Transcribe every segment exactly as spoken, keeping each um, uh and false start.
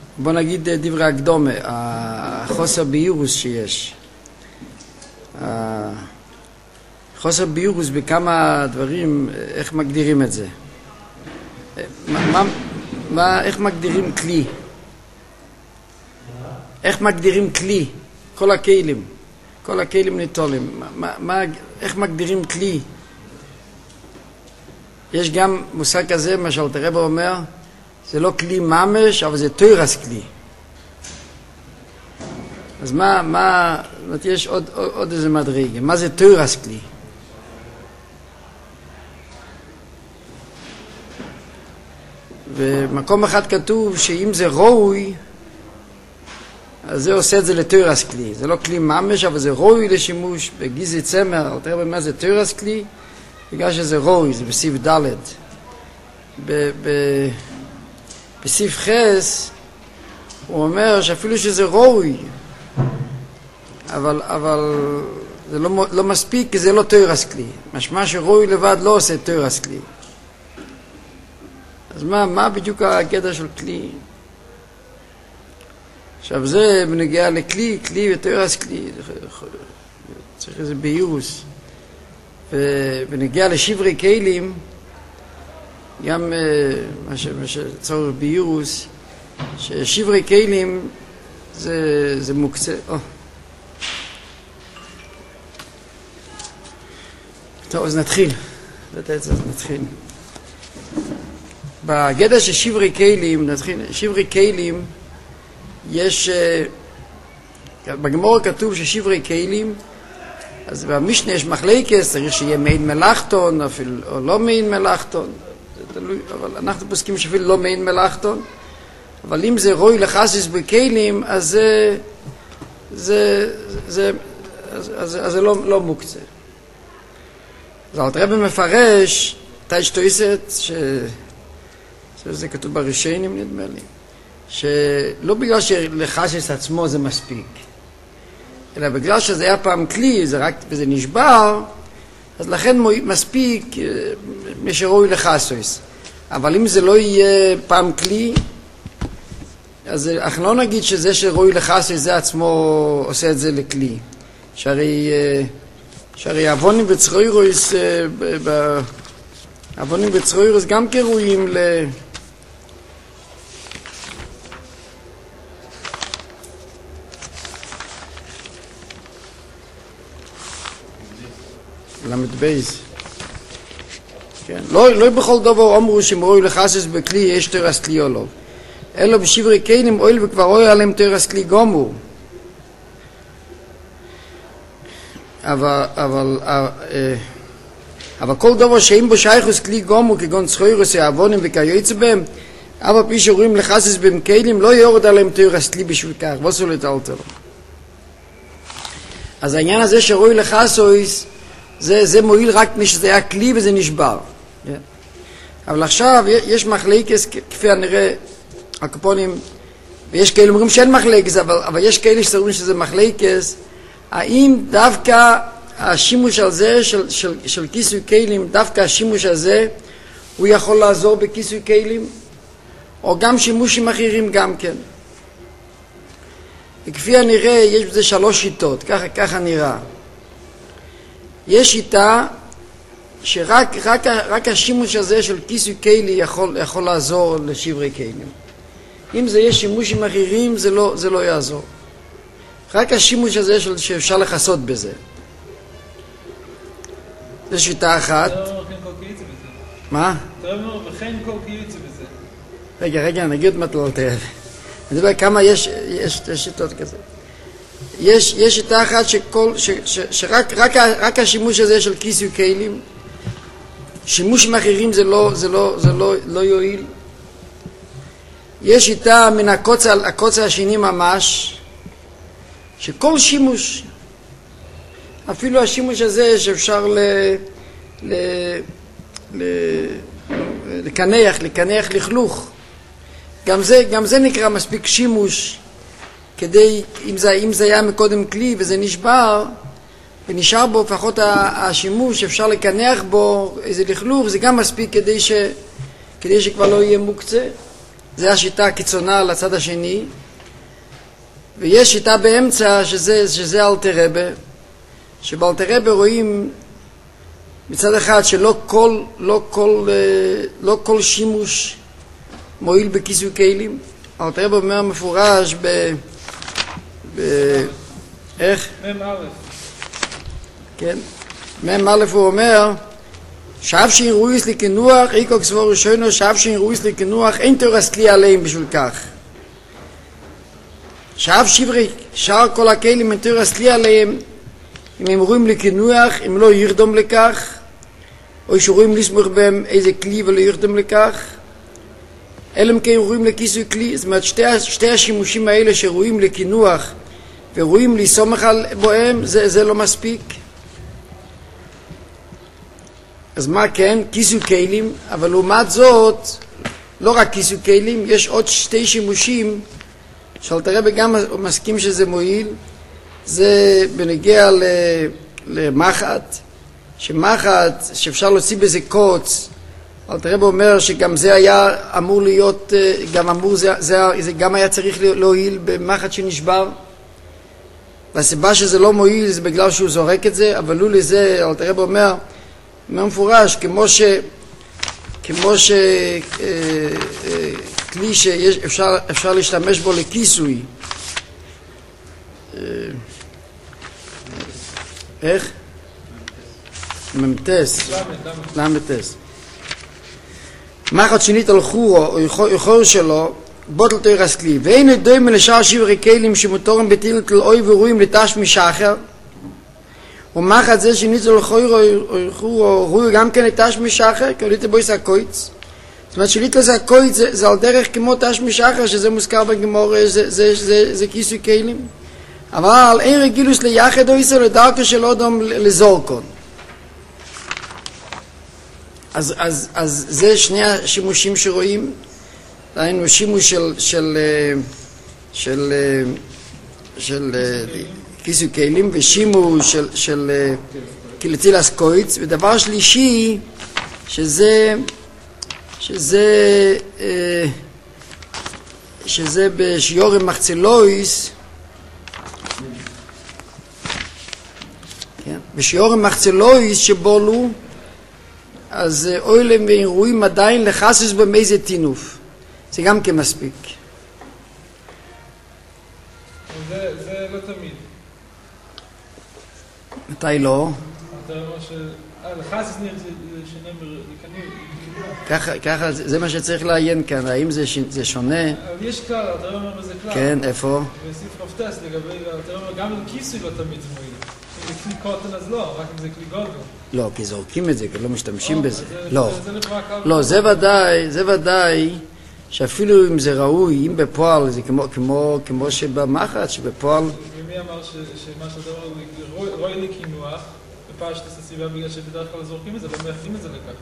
בוא נגיד דברי הקדומה, החוסר ביורוס שיש. חוסר ביורוס בכמה דברים, איך מגדירים את זה? מה, מה, איך מגדירים כלי? איך מגדירים כלי? כל הכלים, כל הכלים ניטולים. מה, מה, איך מגדירים כלי? יש גם מושג כזה, מה שאלתר רבי אומר, זה לא כלי ממש, אבל זה תוירס כלי. אז מה, מה, יש עוד, עוד, עוד איזה מדרגה. מה זה תוירס כלי? ומקום אחד כתוב שאם זה ראוי, אז זה עושה את זה לתוירס כלי. זה לא כלי ממש, אבל זה ראוי לשימוש בגיזי צמר. אלתר רבי אומר זה תוירס כלי, בגלל שזה ראוי, זה בסעיף ד'. ב... ב בסעיף חס הוא אומר שאפילו שזה ראוי, אבל, אבל זה לא, לא מספיק, כי זה לא תוירס כלי. משמע שראוי לבד לא עושה תוירס כלי. אז מה, מה בדיוק הגדר של כלי? עכשיו זה בנגיע לכלי, כלי ותוירס כלי, צריך איזה ביוס. ובנגיע לשברי כלים, גם מה שצורך ביורוס, ששברי כלים זה, זה מוקצה. או. טוב, אז נתחיל. אז נתחיל. בגדר של שברי כלים, נתחיל, שברי כלים, יש, בגמרא כתוב ששברי כלים, אז במשנה יש מחלקס, צריך שיהיה מעין מלאכתון, אפילו, או לא מעין מלאכתון. תלוי, אבל אנחנו פוסקים שאפילו לא מעין מלאכתון, אבל אם זה רוי לחסיס בכלים, אז זה, זה, זה, אז, אז, אז זה לא, לא מוקצה. אז אלתר רבי מפרש, תשתויסת, ש... שזה כתוב בראשונים נדמה לי, שלא בגלל שלחסיס עצמו זה מספיק, אלא בגלל שזה היה פעם כלי, זה רק, וזה נשבר, אז לכן מספיק מי שראוי לחסויס. אבל אם זה לא יהיה פעם כלי, אז אנחנו לא נגיד שזה שראוי לחסויס זה עצמו עושה את זה לכלי. שהרי, שהרי אבונים וצרוירוס, אבונים וצרוירוס גם כראויים ל... למד בייס. כן. לא, לא בכל דבר אמרו שאם ראוי לחסס בכלי יש תוירס כלי או לא. אלא בשברי כלים אוהל וכבר רואה עליהם תוירס כלי גמור. אבל, אבל, אבל כל דבר שאין בו שייכוס כלי גמור כגון צרוירוס העוונים וכיוצא בהם, אבל פי שרואים לחסס בהם כלים לא יורד עליהם תוירס כלי בשביל כך. ועשו לתאלתר. אז העניין הזה שראוי לחסוס זה, זה מועיל רק מי שזה היה כלי וזה נשבר. Yeah. אבל עכשיו יש מחלקס, כפי הנראה, הקופונים, ויש כאלה אומרים שאין מחלקס, אבל, אבל יש כאלה שרואים שזה מחלקס, האם דווקא השימוש הזה של, של, של כיסוי כלים, דווקא השימוש הזה, הוא יכול לעזור בכיסוי כלים, או גם שימושים אחרים גם כן. וכפי הנראה, יש בזה שלוש שיטות, ככה, ככה נראה. יש שיטה שרק רק, רק השימוש הזה של כיסוי כלי יכול, יכול לעזור לשברי כלים. אם זה יש שימושים אחרים, זה לא, זה לא יעזור. רק השימוש הזה של, שאפשר לחסות בזה. זו שיטה אחת. מה? וכן כל קיוצא בזה. רגע, רגע, נגיד מטלות. אני יודע כמה יש, יש, יש שיטות כזה. יש, יש שיטה אחת שכל, ש, ש, שרק רק, רק השימוש הזה של כיסוי כלים, שימושים אחרים זה לא, זה לא, זה לא, לא יועיל. יש שיטה מן הקוצה, הקוצה השני ממש, שכל שימוש, אפילו השימוש הזה שאפשר ל, ל, ל, לקנח, לקנח לכלוך, גם זה, גם זה נקרא מספיק שימוש, כדי, אם זה, אם זה היה מקודם כלי וזה נשבר, ונשאר בו לפחות השימוש, אפשר לקנח בו איזה לכלוך, זה גם מספיק כדי, ש, כדי שכבר לא יהיה מוקצה. זה השיטה הקיצונה לצד השני, ויש שיטה באמצע שזה, שזה אלתר רבי, שבאלתר רבי רואים מצד אחד שלא כל, לא כל, לא כל שימוש מועיל בכיסוי כלים. אלתר רבי אומר מפורש ב... ב... איך? מם א'. כן. מם א' הוא אומר, שאף שאין רויס לקנוח, איקו כסבור ראשונו, שאף שאין רויס לקנוח, אין תורס כלי עליהם בשביל כך. שאף שברי, שאר כל הכלים אין תורס כלי עליהם, אם הם רואים לקנוח, אם לא ירדום לכך, או שרואים לסמוך בהם איזה כלי ולא ירדום לכך, אלא אם כן רואים לכיסוי כלי. זאת אומרת, שתי, שתי השימושים האלה שרואים לקנוח ורואים לסמוך בהם, זה, זה לא מספיק. אז מה כן? כיסוי כלים, אבל לעומת זאת, לא רק כיסוי כלים, יש עוד שתי שימושים שאלתר רבי גם מסכים שזה מועיל. זה בנגיע למחט, שמחט שאפשר להוציא בזה קוץ, אלתר רבי אומר שגם זה היה אמור להיות, גם אמור, זה, זה, זה גם היה צריך להועיל במחט שנשבר, והסיבה שזה לא מועיל זה בגלל שהוא זורק את זה, אבל לו לזה אלתר רבי אומר מפורש, כמו ש כמו ש כלי שאפשר אפשר להשתמש בו לכיסוי, איך? ממתס, למתס. מחט שנית על חורו או יחור שלו, בוטל תורס כלי, ואין ידועים לשאר שברי כלים שמותרים בתילת לאוי ורואים לתש משחר, ומחט זה שנית על חורו או יחור רואים גם כן לתש משחר, כי הוליטה בו יש הקויץ. זאת אומרת שליט לזה הקויץ זה, זה על דרך כמו תש משחר, שזה מוזכר בגמור, זה, זה, זה, זה, זה כיסוי כלים. אבל אין רגילוס ליחד או ישראל לדרכו של אודום לזורקון. אז, אז, אז זה שני השימושים שרואים, היינו שימוש של, של, של, של, של כיסוי כלים ושימוש של, של קילטילס קויץ, ודבר שלישי שזה, שזה, שזה בשיורם מחצלויס, בשיורם מחצלויס שבולו, אז אוילם ואירועים עדיין לחסס במאיזה תינוף. זה גם כמספיק. זה, זה לא תמיד. מתי לא? אתה אומר ש... אה, לחסס נראה זה שונה לקנים. ככה, ככה, זה מה שצריך לעיין כאן, האם זה, זה שונה? אבל יש כלל, אתה אומר בזה כלל. כן, איפה? בסעיף חופטס לגבי, אתה אומר גם לכיסוי לא תמיד זה מועיל. אם זה כלי קוטן אז לא, רק אם זה כלי גולגו. לא, כי זורקים את זה, כי לא משתמשים בזה. זה, לא, זה, זה לא, זה ודאי, זה ודאי, שאפילו אם זה ראוי, אם בפועל, זה כמו, כמו, כמו שבמחט, שבפועל... ומי אמר ש, שמה שאתה אומר, רואי לי כינוח, בפשטס הסביבה, בגלל שבדרך כלל זורקים את זה, לא מייחדים את זה לכך.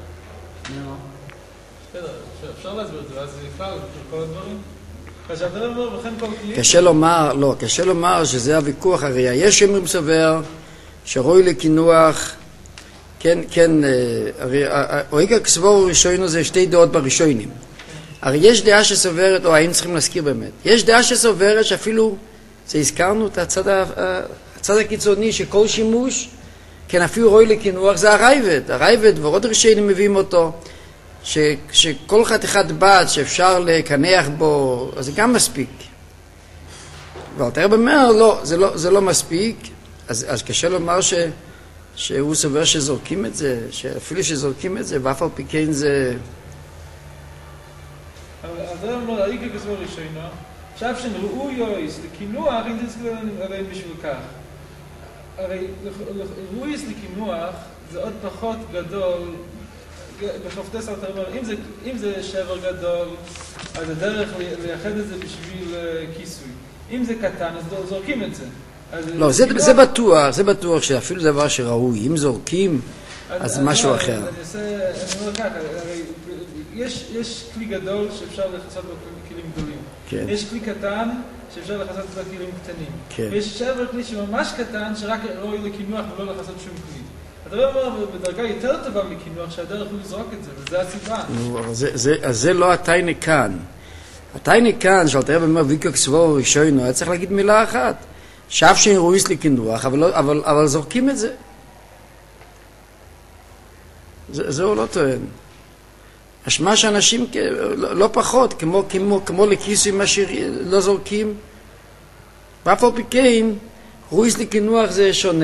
בסדר, אפשר להסביר את זה, ואז זה כלל, כל הדברים. כשאתה אומר, וכן כל כלי... קשה לומר, לא, קשה לומר שזה הוויכוח, הרי יש אמרים סובר, שרואי לכינוח, כן, כן, הרי, אוהיגה כסבור ראשונו זה שתי דעות בראשונים. הרי יש דעה שסוברת, או היינו צריכים להזכיר באמת, יש דעה שסוברת שאפילו, זה הזכרנו את הצד, הצד הקיצוני, שכל שימוש, כן, אפילו רואי לכינוח, זה הרייבד, הרייבד ועוד ראשונים מביאים אותו, ש, שכל חתיכת בת שאפשר לקנח בו, אז זה גם מספיק. ואלתר רבי אומר, לא, זה לא, זה לא מספיק, אז, אז קשה לומר ש, שהוא סובר שזורקים את זה, שאפילו שזורקים את זה, ואף על פי כן זה... אלתר רבי אומר, האיגה כסבור ראשונו, שאף שנראו יויס לכינוח, אם תזכיר עליהם בשביל כך. הרי ראויס לכינוח זה עוד פחות גדול, בחופטס אלתר אומר, אם זה, אם זה שבר גדול, אז הדרך לייחד את זה בשביל כיסוי. אם זה קטן, אז זורקים את זה. לא, זה, זה בטוח, זה בטוח שאפילו דבר שראוי, אם זורקים, אז זה משהו אחר. אני עושה, אני אומר ככה, הרי יש, יש כלי גדול שאפשר לחסות בו כלים גדולים. כן. יש כלי קטן שאפשר לחסות בו כלים קטנים. כן. ויש שבר כלי שממש קטן שרק ראוי לקינוח ולא לחסות שום כלי. אתה אומר, בדרגה יותר טובה מקינוח שהדרך הוא לזרוק את זה, וזה הסיבה. נו, זה, זה, אז זה לא התיינה כאן. התייני כאן, שאלת רב אומר ויקו כסבור ראשון, היה צריך להגיד מילה אחת. שאף שאין רויס לקינוח, אבל, לא, אבל, אבל זורקים את זה. זה, זה הוא לא טוען. משמע שאנשים לא, לא פחות, כמו, כמו, כמו לכיסים עשירים, לא זורקים. ואף על פי כן, רויס לקינוח זה שונה.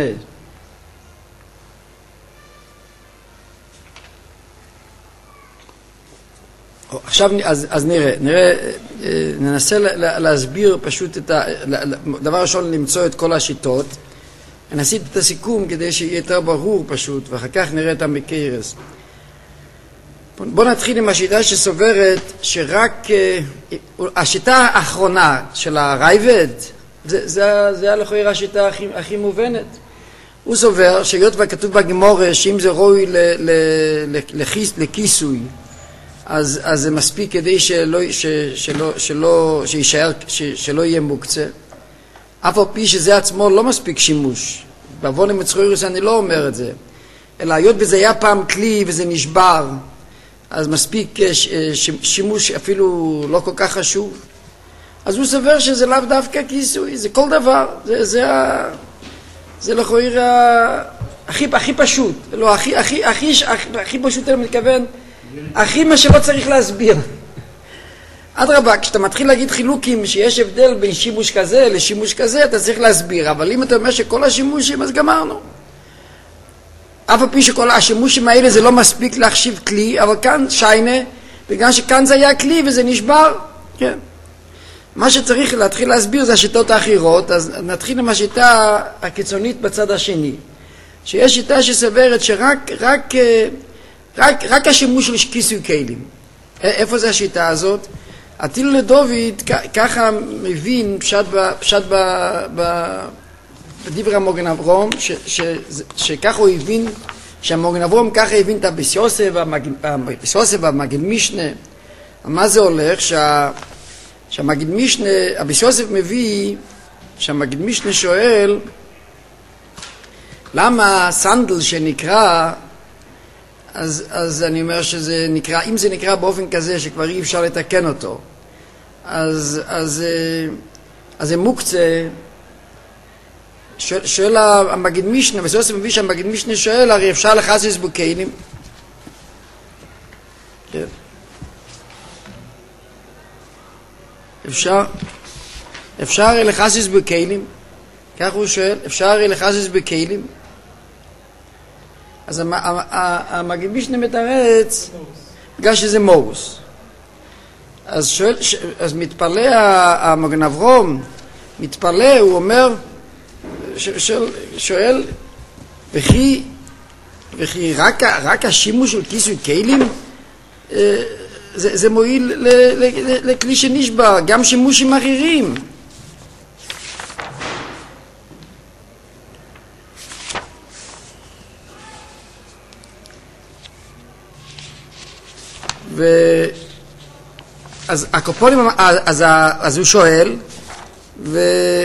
עכשיו, אז, אז נראה, נראה, ננסה להסביר פשוט את ה... דבר ראשון, למצוא את כל השיטות. נעשית את הסיכום כדי שיהיה יותר ברור פשוט, ואחר כך נראה את המקרס. בואו נתחיל עם השיטה שסוברת שרק... השיטה האחרונה של הרייבד, זה, זה, זה הלכויר השיטה הכי, הכי מובנת. הוא סובר שהיות וכתוב בגמורה שאם זה ראוי ל, ל, ל, לכיס, לכיסוי, אז, אז זה מספיק כדי שלא, ש, שלא, שלא, שישאר, ש, שלא יהיה מוקצה. אף על פי שזה עצמו לא מספיק שימוש. בעוון המצחוירוס אני לא אומר את זה. אלא היות וזה היה פעם כלי וזה נשבר, אז מספיק ש, ש, שימוש אפילו לא כל כך חשוב. אז הוא סובר שזה לאו דווקא כיסוי, זה כל דבר. זה, זה, זה לכויר הכי, הכי פשוט. לא, הכי, הכי, הכי, הכי, הכי פשוט אני מתכוון. הכי מה שלא צריך להסביר. אדרבה, כשאתה מתחיל להגיד חילוקים שיש הבדל בין שימוש כזה לשימוש כזה, אתה צריך להסביר. אבל אם אתה אומר שכל השימושים, אז גמרנו. אף על פי שכל השימושים האלה זה לא מספיק להחשיב כלי, אבל כאן שיינה, בגלל שכאן זה היה כלי וזה נשבר. כן. מה שצריך להתחיל להסביר זה השיטות האחרות, אז נתחיל עם השיטה הקיצונית בצד השני. שיש שיטה שסברת שרק... רק, רק, רק השימוש של כיסוי כלים. איפה זה השיטה הזאת? עתיל לדוד ככה מבין פשט, ב, פשט ב, ב, בדברי המוגן אברום, ש, ש, שככה הוא הבין, שהמוגן אברום ככה הבין את הביס יוסף והמגן משנה. מה זה הולך? שה, שהמגן משנה, הביס יוסף מביא, שהמגן משנה שואל, למה סנדל שנקרא, אז, אז אני אומר שזה נקרא, אם זה נקרא באופן כזה שכבר אי אפשר לתקן אותו, אז, אז, אז זה מוקצה. שואל, שואל המגד משנה, בסוף זה מביא שהמגד משנה שואל, הרי אפשר לחסיס בקיילים? כן. אפשר, אפשר לחסיס בקיילים? כך הוא שואל, אפשר לחסיס בקיילים? אז המגד משנה מתרץ בגלל שזה מורוס. אז שואל, אז מתפלא המגן אברום, מתפלא, הוא אומר, שואל, שואל וכי, וכי רק, רק השימוש של כיסוי כלים זה, זה מועיל ל, ל, ל, לכלי שנשבר, גם שימושים אחרים. ו... אז הקופונים, אז, אז הוא שואל, ו...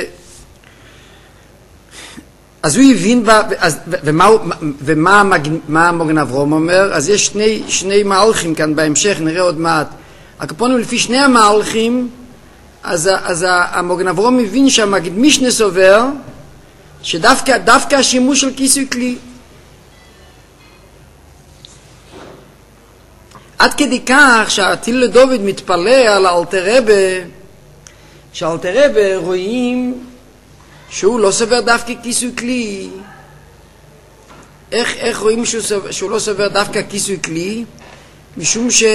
אז הוא הבין, ב... אז, ומה, ומה מה מוגן אברום אומר? אז יש שני, שני מהלכים כאן בהמשך, נראה עוד מעט. הקופונים לפי שני המהלכים, אז, אז המוגן אברום מבין שהמגד משנה סובר, שדווקא דווקא השימוש של כיסוי כלי, עד כדי כך שהטיל לדוד מתפלא על האלתר רבה, שהאלתר רבה רואים שהוא לא סובר דווקא כיסוי כלי. איך, איך רואים שהוא, סובר, שהוא לא סובר דווקא כיסוי כלי? משום ש...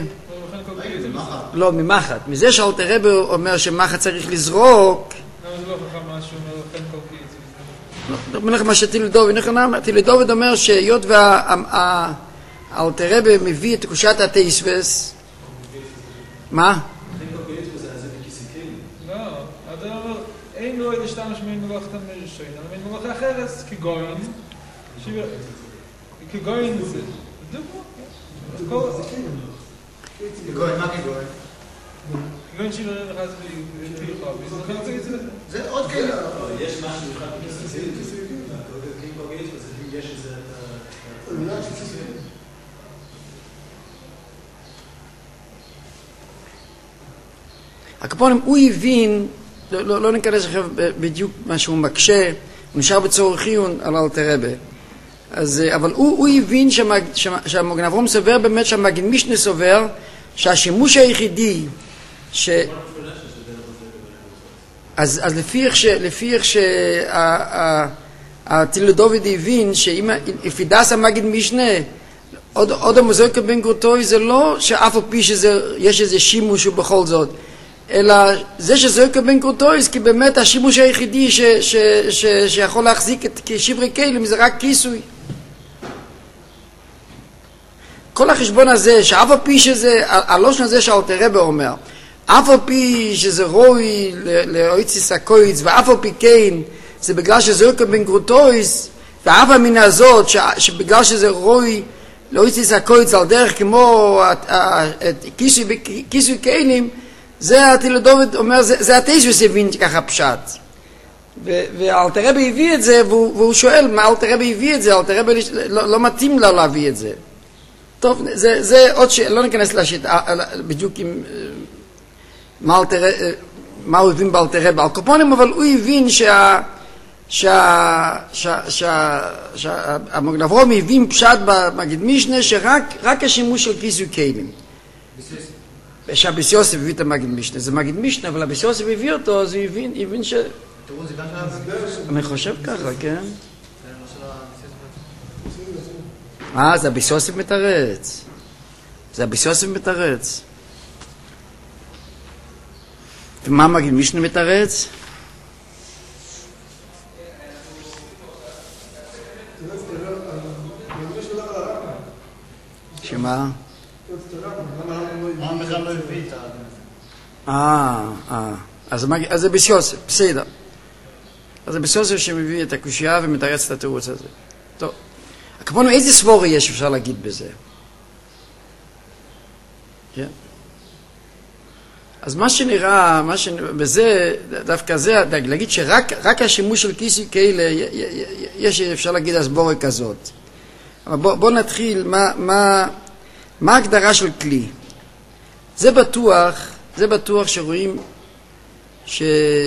לא, ממחט. מזה שהאלתר רבה אומר שמחט צריך לזרוק. למה זה לא חכם משהו אומר לכן קוקי? לא, אומר לך מה שטיל לדוד, טיל לדוד אומר שהיות וה... האלתר רבה מביא את קושת התייסבס. מה? לא, אתה אומר, אין לו איזה שתמש מן מלאכת המרשין, אבל מן מלאכה אחרת, כגוין, כגוין זה, דוגמה, כגוין, מה כגוין? כגוין שיבר נכנס בפיך, זה עוד כאלה. יש משהו אחד בכיסוי, יש איזה... הקופונים, הוא הבין, לא, לא, לא ניכנס עכשיו בדיוק מה שהוא מקשה, הוא נשאר בצורך חיון על אלתר רבי. אז, אבל הוא, הוא הבין שהמג, שהמגן אברהם סובר באמת, שהמגן משנה סובר, שהשימוש היחידי, ש... אז, אז לפי איך ש... לפי איך שהטיל דוד הבין, שאם יפידס המגן משנה, עוד, עוד המוזיקה בין גרוטוי, זה לא שאף על פי שיש איזה שימוש ובכל זאת, אלא זה שזויקה בין גרוטוי, כי באמת השימוש היחידי ש, ש, ש, שיכול להחזיק את שברי כלים, זה רק כיסוי. כל החשבון הזה, שאף על פי שזה, הלושן הזה שאלתר רבי אומר, אף על פי שזה רוי לאויציס הקויץ, ואף על פי כן, זה בגלל שזויקה בין גרוטויס, ואף המינה הזאת, שבגלל שזה רוי לאויציס הקויץ, על דרך כמו כיסוי כלים, זה הטיל דוד אומר, זה התייסוס הבין ככה פשט. ואלתר רבי הביא את זה, והוא שואל מה אלתר רבי הביא את זה, אלתר רבי לא מתאים לה להביא את זה. טוב, זה, זה עוד ש... לא ניכנס לשיטה, בדיוק עם... מה, אלתר, מה הוא הבין באלתר רבי על קופונים, אבל הוא הבין שה... שה... שה... שה... שהמגן אברהם הבין פשט במגיד משנה, שרק רק השימוש של כיסוי כלים. שהביס יוסף הביא את המגיד משנה. זה מגיד משנה, אבל הביס יוסף הביא אותו, אז הוא הבין, הבין ש... אני חושב ככה, כן? אה, זה הביס יוסף מתרץ. זה הביס יוסף מתרץ. ומה מגיד משנה מתרץ? שמה? אה, אה. אז זה ביס יוסף, בסדר. אז זה ביס יוסף שמביא את הקושייה ומתרץ את התירוץ הזה. טוב. כמובן, איזה סבורי יש אפשר להגיד בזה? כן? אז מה שנראה, מה שנראה, בזה, דווקא זה, להגיד שרק רק השימוש של כיסוי כאלה, יש אפשר להגיד הסבורי כזאת. אבל בוא, בוא נתחיל, מה, מה, מה ההגדרה של כלי? זה בטוח, זה בטוח שרואים ש,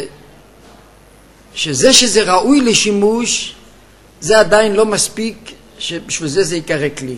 שזה שזה ראוי לשימוש, זה עדיין לא מספיק, שבשביל זה זה יקרא כלי.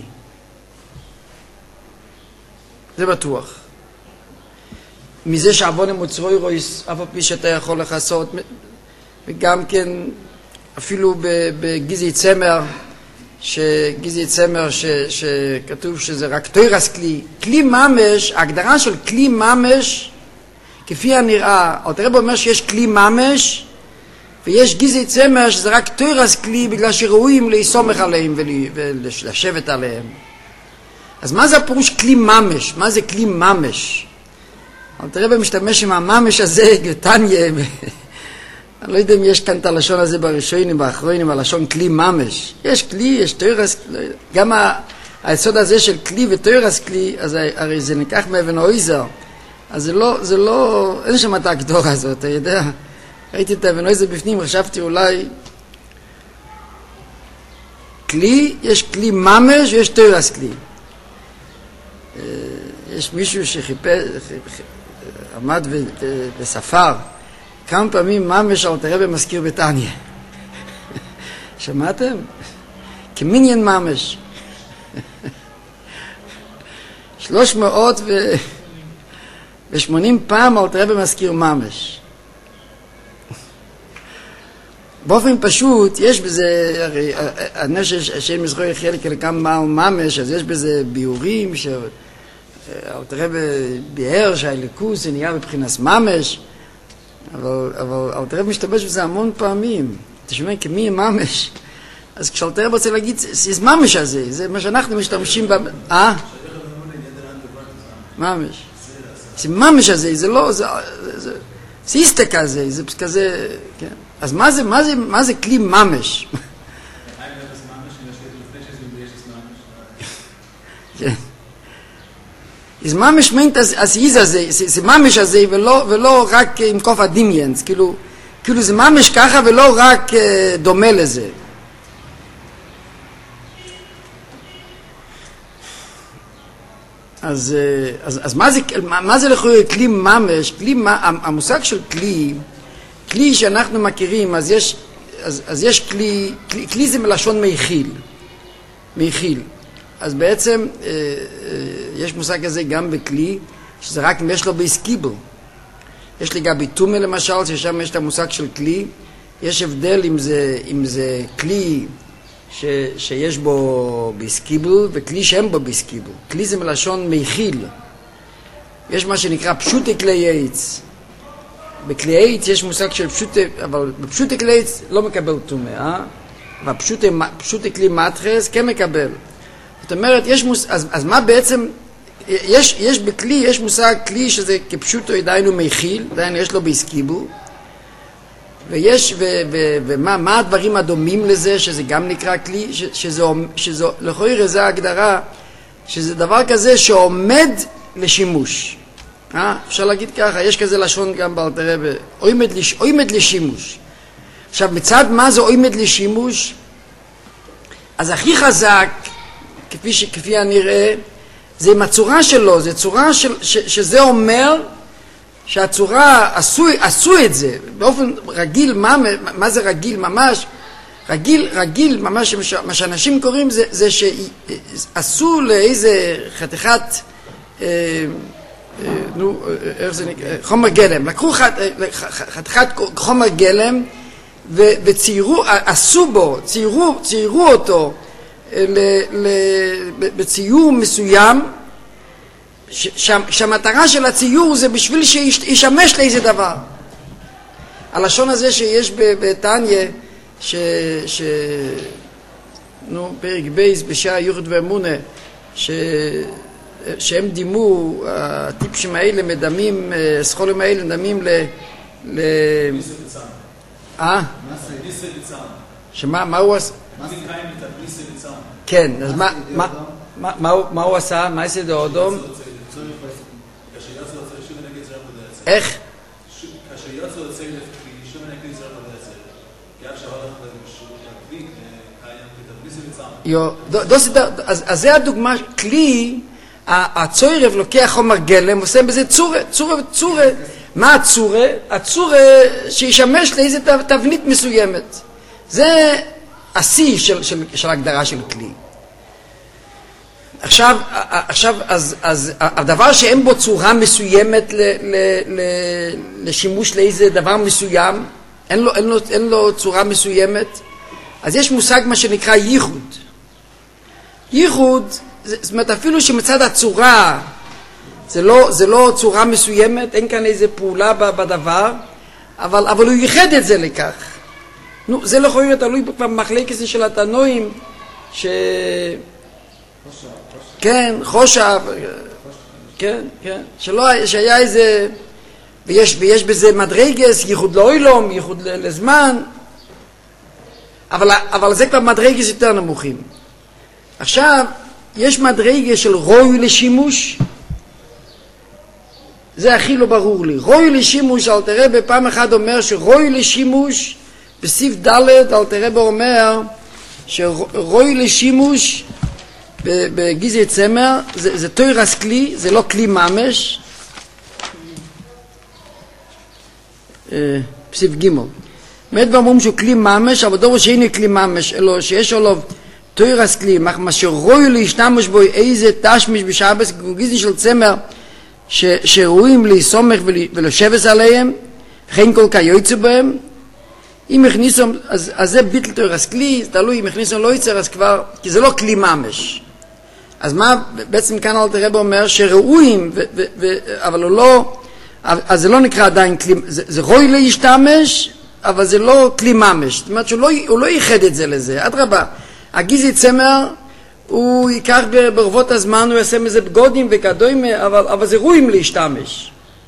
זה בטוח. מזה שעוון מוצרוי רויס, אף על פי שאתה יכול לחסות, וגם כן, אפילו בגיזי צמר, שגיזי צמר ש, שכתוב שזה רק תוירס כלי. כלי ממש, ההגדרה של כלי ממש, כפי הנראה, אלתר רבי אומר שיש כלי ממש, ויש גיזי צמר שזה רק תוירס כלי בגלל שראויים להיסומך עליהם ולשבת עליהם. אז מה זה הפירוש כלי ממש? מה זה כלי ממש? אלתר רבי משתמש עם הממש הזה, גלטניה, אני לא יודע אם יש כאן את הלשון הזה בראשונים, באחרונים, הלשון כלי ממש. יש כלי, יש תוירס, גם היסוד הזה של כלי ותוירס כלי, אז הרי זה ניקח מאבן אויזר, אז זה לא, זה לא, אין שם את ההגדרה הזאת, אתה יודע. ראיתי את האבן אויזר בפנים, חשבתי אולי, כלי, יש כלי ממש ויש תוירס כלי. יש מישהו שחיפש, עמד וספר, כמה פעמים ממש אלתר רבי מזכיר בתניא. שמעתם? כמיניין ממש. שלוש מאות ושמונים פעם אלתר רבי מזכיר ממש. באופן פשוט, יש בזה, הרי הנפש השם מזכור חלק לכמה מעל ממש, אז יש בזה ביורים, שאלתר רבי ביאר שהליכוס זה נהיה בבחינס ממש, אבל, אבל אלתר רבי משתמש בזה המון פעמים. אתה שומע, כמי ממש? אז כשאלתר רבי רוצה להגיד, זה ממש הזה, זה מה שאנחנו משתמשים ב... אה? ממש. זה ממש הזה, זה לא, זה, זה, זה איסטה כזה, זה כזה, כן. אז מה זה, מה זה, מה זה כלי ממש? כן. אז ממש meint, אז איז הזה, זה ממש הזה, ולא, ולא רק עם קוף הדמיינס, כאילו, כאילו זה ממש ככה ולא רק דומה לזה. אז, אז, אז מה זה, מה, מה זה לכאורה כלי ממש? כלי, המושג של כלי, כלי שאנחנו מכירים, אז יש, אז, אז יש כלי, כלי, כלי זה מלשון מיחיל, מיחיל. אז בעצם אה, אה, יש מושג כזה גם בכלי, שזה רק אם יש לו באסקיבל. יש לי גם ביטומה למשל, ששם יש את המושג של כלי, יש הבדל אם זה, אם זה כלי ש, שיש בו באסקיבל וכלי שאין בו באסקיבל. כלי זה מלשון מיחיל. יש מה שנקרא פשוטי כלי עץ. בכלי עץ יש מושג של פשוטי, אבל בפשוטי כלי עץ לא מקבל תומה, אה? אבל פשוטי, פשוטי כלי מטרס כן מקבל. זאת אומרת, יש מוס... אז, אז מה בעצם, יש, יש בכלי, יש מושג כלי שזה כפשוטו דיינו מיחיל, דיינו יש לו באסקיבו, ויש, ו, ו, ומה מה הדברים הדומים לזה, שזה גם נקרא כלי, ש, שזה, שזה, לכאורה זה ההגדרה, שזה דבר כזה שעומד לשימוש. אה? אפשר להגיד ככה, יש כזה לשון גם באלתר רבי, עומד, לש, עומד לשימוש. עכשיו, מצד מה זה עומד לשימוש? אז הכי חזק, כפי, ש, כפי הנראה, זה עם הצורה שלו, זה צורה של, ש, שזה אומר שהצורה עשו, עשו את זה, באופן רגיל, מה, מה זה רגיל ממש? רגיל, רגיל ממש, מה שאנשים קוראים זה, זה שעשו לאיזה חתיכת, אה, אה, נו, איך זה נקרא, חומר גלם, לקחו חת, חתיכת חומר גלם ו, וציירו, עשו בו, ציירו, ציירו אותו, ל, ל, בציור מסוים, ש, שהמטרה של הציור זה בשביל שישמש לאיזה דבר. הלשון הזה שיש בתניא, ש, ש, נו, פרק בייס בשעה יוחד ואמונה, ש, שהם דימו, הטיפשים האלה מדמים, הסחולים האלה מדמים ל... ל... אה? שמה, מה הוא עשה? כן, אז מה, מה, מה, מה הוא עשה? מה עשה דאודום? איך? אז זה הדוגמה, כלי, הצוירב לוקח חומר גלם, עושה בזה צורה, צורה וצורה. מה הצורה? הצורה שישמש לאיזו תבנית מסוימת. זה השיא של, של, של הגדרה של כלי. עכשיו, עכשיו אז, אז הדבר שאין בו צורה מסוימת ל, ל, ל, לשימוש לאיזה דבר מסוים, אין לו, אין לו, אין לו צורה מסוימת, אז יש מושג מה שנקרא ייחוד. ייחוד, זאת אומרת אפילו שמצד הצורה זה לא, זה לא צורה מסוימת, אין כאן איזה פעולה בדבר, אבל, אבל הוא ייחד את זה לכך. נו, זה לא יכול להיות תלוי במחלקת של התנועים, ש... חושב, כן, חושב, כן, כן, שלא, שהיה איזה, ויש, ויש בזה מדרגס, ייחוד לאוילום, ייחוד לזמן, אבל, אבל זה כבר מדרגס יותר נמוכים. עכשיו, יש מדרגס של רוי לשימוש, זה הכי לא ברור לי. רוי לשימוש, אל תראה בפעם אחת אומר שרוי לשימוש, בסעיף ד' אל תראה אומר שרוי לשימוש בגיזי צמר, זה, זה תוירס כלי, זה לא כלי ממש. בסעיף ג' מת ואומרים שהוא כלי ממש, אבל דורו שאין כלי ממש, אלא שיש עליו תוירס כלי, מה שרוי להשתמש בו איזה תשמיש בשבס, גיזי של צמר, ש, שראויים להסומך ולשבס עליהם, וכן כל כיוצא בהם. אם הכניסו, אז, אז זה ביטל תוירס כלי, תלוי אם הכניסו לא יצר, אז כבר, כי זה לא כלי ממש. אז מה בעצם כאן אלתר רבי אומר? שראויים, ו, ו, ו, אבל הוא לא, אז זה לא נקרא עדיין כלי, זה, זה רוי להשתמש, אבל זה לא כלי ממש. זאת אומרת שהוא לא, הוא לא ייחד את זה לזה. אדרבה, הגיזי צמר, הוא ייקח ברבות הזמן, הוא יעשה מזה בגודים וקדויים, אבל, אבל זה רואים להשתמש.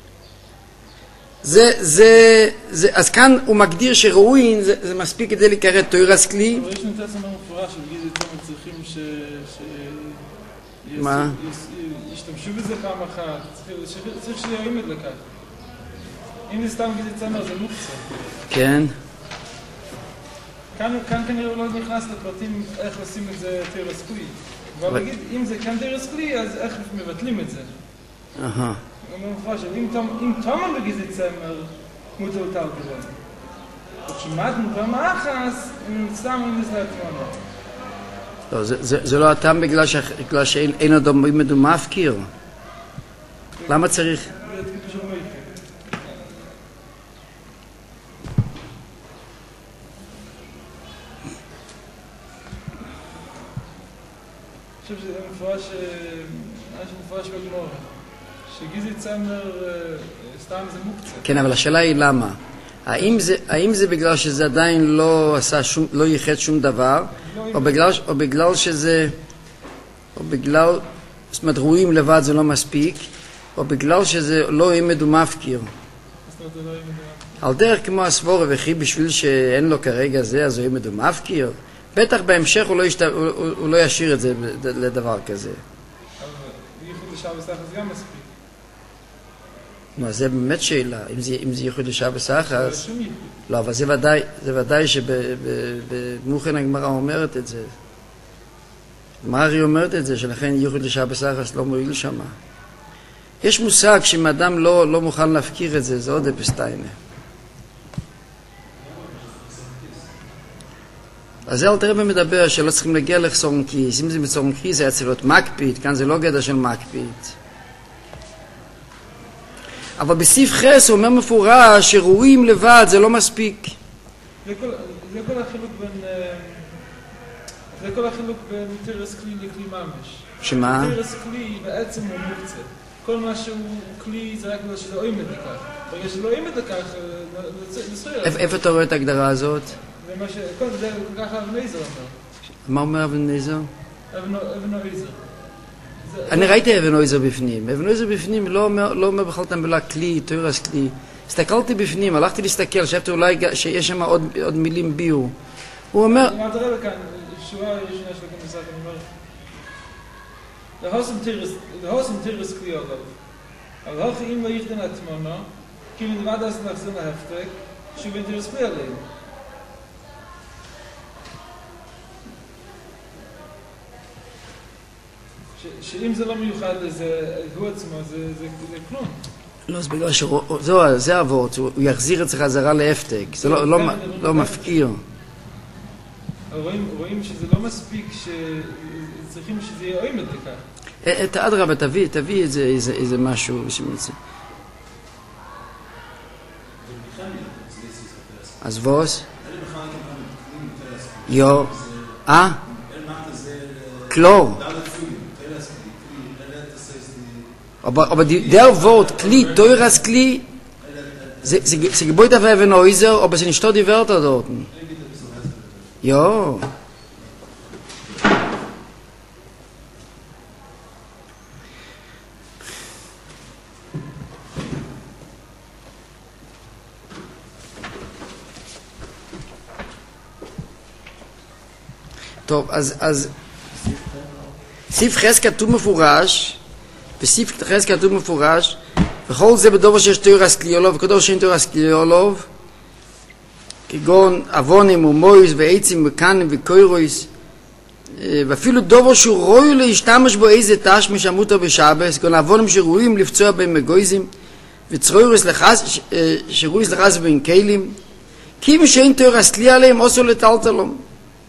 זה, זה, זה, אז כאן הוא מגדיר שראוין, זה, זה מספיק כדי להיקרא תוירס כלי. אבל יש נמצא סמר מפורש של גיזי צמר צריכים ש... ש... מה? ישתמשו בזה פעם אחת, צריך שיהיה עומד לכך. אם זה סתם גיזי צמר זה מוקצה. כן. כאן, כאן כנראה לא נכנס לפרטים איך עושים את זה תוירס כלי. אבל נגיד, אם זה כאן דרס כלי, אז איך מבטלים את זה? אהה. אם תומן בגזית צמר, מוטל טל גרון. וכמעט מוטל מאחס, הם סתם אין לזה התמונה. לא, זה לא הטעם בגלל שאין אדם מדומה הפקיר. למה צריך? זה קשור מויפה. אני חושב שזה מפורש, משהו מפורש בגמור, שגיזית צמר סתם זה מוקצה. כן, אבל השאלה היא למה. האם זה, האם זה בגלל שזה עדיין לא עשה שום, לא ייחד שום דבר, או בגלל, או בגלל שזה, או בגלל, זאת אומרת, רואים לבד זה לא מספיק, או בגלל שזה לא עמד ומפקיר. על דרך כמו הסבור וכי בשביל שאין לו כרגע זה, אז הוא עמד ומפקיר. בטח בהמשך הוא לא, ישת... הוא, הוא לא ישאיר את זה לדבר כזה. אבל ייחוד לשעה בסך אז גם מספיק. לא, זה באמת שאלה. אם זה, אם זה ייחוד לשעה בסך אז... לא, אבל זה ודאי, זה ודאי שבמוכן הגמרא אומרת את זה. מרי אומרת את זה, שלכן ייחוד לשעה בסך אז לא מועיל שמה. יש מושג שאם אדם לא, לא מוכן להפקיר את זה, זה עוד אפסטיינה. אז זה אלתר רבי מדבר שלא צריכים להגיע לחסום כיס. אם זה מצורם כיס זה היה צריך להיות מקפיד, כאן זה לא גדר של מקפיד. אבל בסעיף חס הוא אומר מפורש שרואים לבד זה לא מספיק. זה כל, זה כל החילוק בין, זה כל החילוק בין תרס כלי לכלי ממש. שמה? תרס כלי בעצם הוא מוקצה. כל מה שהוא כלי זה רק בגלל שזה לא עימד לכך. בגלל שלא עימד לכך, נסויר. איפה אתה רואה את ההגדרה הזאת? זה מה ש... כל זה ככה אבן עזר אומר. מה אומר אבן עזר? אבן עזר. אני ראיתי אבן עזר בפנים. אבן עזר בפנים לא אומר בכלל את המילה כלי, תורס כלי. הסתכלתי בפנים, הלכתי להסתכל, חשבתי אולי שיש שם עוד מילים ביור. הוא אומר... אני אמרת רבי כאן, שורה ראשונה של הכנסה, אני אומר... להוסם תירס כלי עליו. אבל הוכי אם לא יכדן עצמנו, כי מלבד אז נחזיר להפתק, שהוא בין תירס כלי עליהם. שאם זה לא מיוחד לזה, הוא עצמו, זה כלום. לא, זה בגלל שזהו, זה אבות, הוא יחזיר את זה חזרה להפתק, זה לא מפקיר. רואים שזה לא מספיק, שצריכים שזה יהיה אוהים את זה כך. את האדרבה, תביא, תביא איזה משהו שמנסה. אז ווס? יו. אה? קלור. Aber der Wort Kli, teures Kli, sie gebäude auf Evan Häuser, aber sie nicht die Wörter dort. Ja. טוב, אז, אז, סעיף חס כתוב מפורש, בסעיף חס כתוב מפורש, וכל זה בדובר שיש תירס כליולוב, וכדור שאין תירס כליולוב, כגון אבונים ומויס ועצים וקנים וקוירויס, ואפילו דובר שהוא רואי להשתמש בו איזה תשמיש עמותו בשבס, כגון אבונים שראויים לפצוע בהם מגויזים, וצרוירויס לחס, שרויס לחס בין כלים, כי אם שאין תירס כלי עליהם, עושו לטלטלום.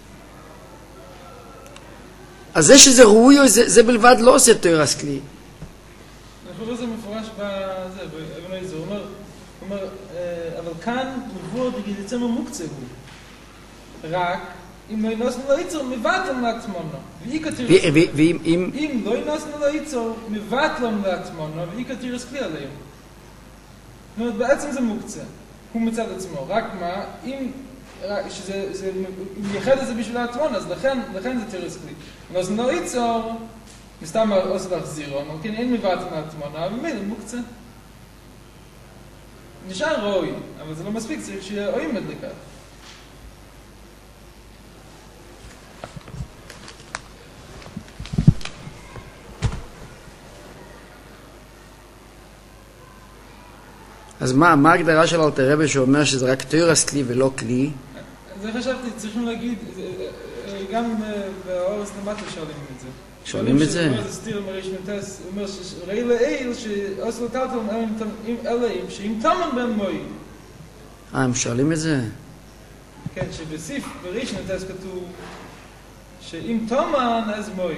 אז זה שזה ראוי, זה, זה בלבד לא עושה תירס כלי. אני חושב שזה מפורש בזה, באבן עזר, הוא אומר, הוא אומר, אבל כאן מבוא דגיליצם המוקצה הוא. רק, אם לא ינוסנו ליצור, מבטלם לעצמנו. ואיקה תירס כלי. ואם... אם לא ינוסנו ליצור, מבטלם לעצמנו, ואיקה תירס כלי עליהם. זאת אומרת, בעצם זה מוקצה. הוא מצד עצמו. רק מה, אם... שזה, זה, מייחד את זה בשביל העצמון, אז לכן, לכן זה תירס כלי. אז לא ייצור, מסתם עושה להחזירו, אבל כן, אין מבט מהעצמון, אבל מילה מוקצה. נשאר רואי, אבל זה לא מספיק, צריך שיהיה אוהים את לכך. אז מה, מה ההגדרה של אלתר רבי שאומר שזה רק תירס כלי ולא כלי? זה חשבתי, צריכים להגיד, גם באורס למטה שואלים את זה. שואלים את זה? זה סתיר מריש נטס, הוא אומר שראי לאיל שעושה לטלטלם אלאים שאם תמן בן מוי. אה, הם שואלים את זה? כן, שבסיף בריש נטס כתוב שאם תמן אז מוי.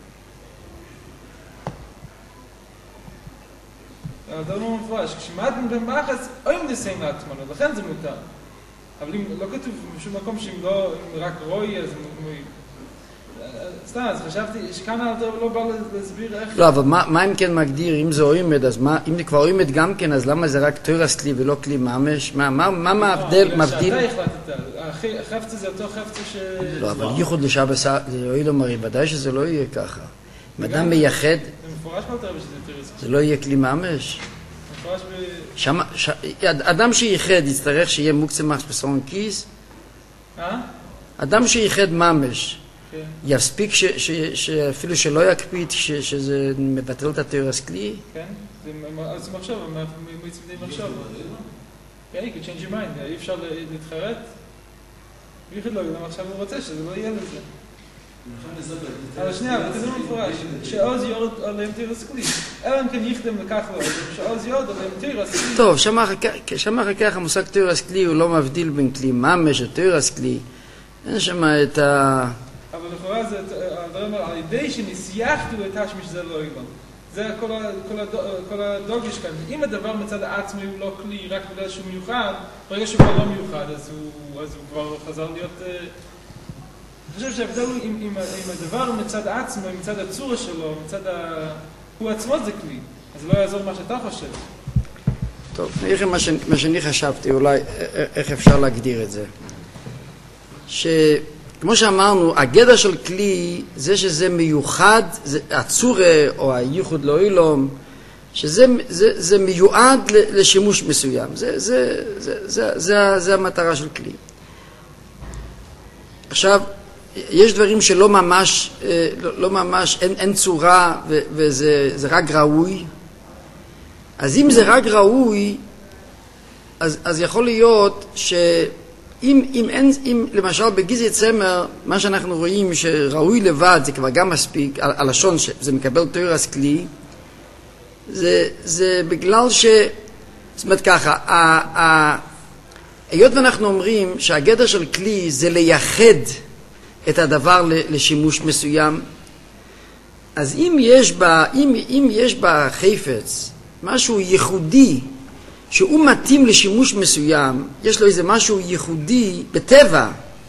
זה לא מפרש, כשמעטן במחץ, אוים דסיים לעצמנו, לכן זה מותר. אבל אם לא כתוב בשום מקום שאם לא, אם רק רואי, אז מוי. סתם, אז חשבתי שכאן האלתר לא בא להסביר איך... לא, אבל מה, מה אם כן מגדיר, אם זה אוימד, אז מה, אם זה כבר אוימד גם כן, אז למה זה רק תורס כלי ולא כלי ממש? מה, מה, מה, מה ההבדל, מבדיל? שאתה החלטת, החפצה זה אותו חפצה ש... לא, אבל ייחוד לשבס, לאוי לא מרי, ודאי שזה לא יהיה ככה. אם אדם מייחד, זה מפורש באלתר שזה תורס. זה לא יהיה כלי ממש. מפורש ב... שמה, ש... אדם שייחד יצטרך שיהיה מוקצמח בסורן כיס, אה? אדם שייחד ממש, כן. יספיק ש, ש, שאפילו שלא יקפיד ש, שזה מבטל את התיאורס כלי? כן, אז זה מחשב, מצוודי מחשב. כן, you could change your mind, אי אפשר להתחרט. ויחד לא, למה עכשיו הוא רוצה שזה לא יהיה לזה. אבל שנייה, אבל תדעו מפורש, שעוז יורד עליהם תיאורס כלי. אלא אם כן יכדם לקח לו, שעוז יורד עליהם תיאורס כלי. טוב, שם אחר כך המושג תיאורס כלי הוא לא מבדיל בין כלי ממש או תיאורס כלי. אין שם את ה... אבל לכאורה זה, על ידי שנסייחתו את השמיש זה לא אילון. זה כל הדוגש כאן. אם הדבר מצד העצמי הוא לא כלי, רק בגלל שהוא מיוחד, ברגע שהוא כבר לא מיוחד, אז הוא כבר חזר להיות... אני חושב שההבדל הוא אם הדבר מצד עצמו, מצד הצורה שלו, מצד ה... הוא עצמו זה כלי. אז לא יעזור מה שאתה חושב. טוב, נראה מה שאני חשבתי, אולי איך אפשר להגדיר את זה. ש... כמו שאמרנו, הגדר של כלי, זה שזה מיוחד, זה הצורה או הייחוד לא אילום, שזה זה, זה מיועד לשימוש מסוים. זה, זה, זה, זה, זה, זה המטרה של כלי. עכשיו, יש דברים שלא ממש, לא, לא ממש, אין, אין צורה ו, וזה זה רק ראוי. אז אם זה רק ראוי, אז, אז יכול להיות ש... אם, אם אין, אם למשל בגיזי צמר, מה שאנחנו רואים שראוי לבד, זה כבר גם מספיק, הלשון שזה מקבל תיאורס כלי, זה, זה בגלל ש... זאת אומרת ככה, ה, ה, היות ואנחנו אומרים שהגדר של כלי זה לייחד את הדבר לשימוש מסוים, אז אם יש בה, אם, אם יש בה חפץ, משהו ייחודי, שהוא מתאים לשימוש מסוים, יש לו איזה משהו ייחודי בטבע,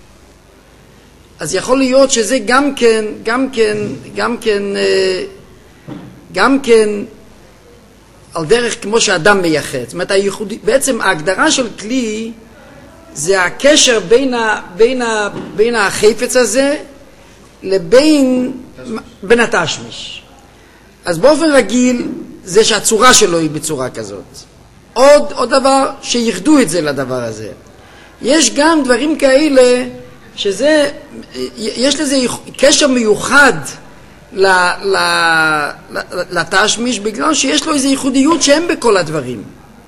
אז יכול להיות שזה גם כן, גם כן, גם כן, גם כן, על דרך כמו שאדם מייחד. זאת אומרת, הייחודי, בעצם ההגדרה של כלי, זה הקשר בין, ה, בין, ה, בין החפץ הזה, לבין, בין התשמיש. אז באופן רגיל, זה שהצורה שלו היא בצורה כזאת. עוד, עוד דבר שיחדו את זה לדבר הזה. יש גם דברים כאלה שזה, יש לזה קשר מיוחד ל, ל, ל, לתשמיש, בגלל שיש לו איזו ייחודיות שאין בכל הדברים.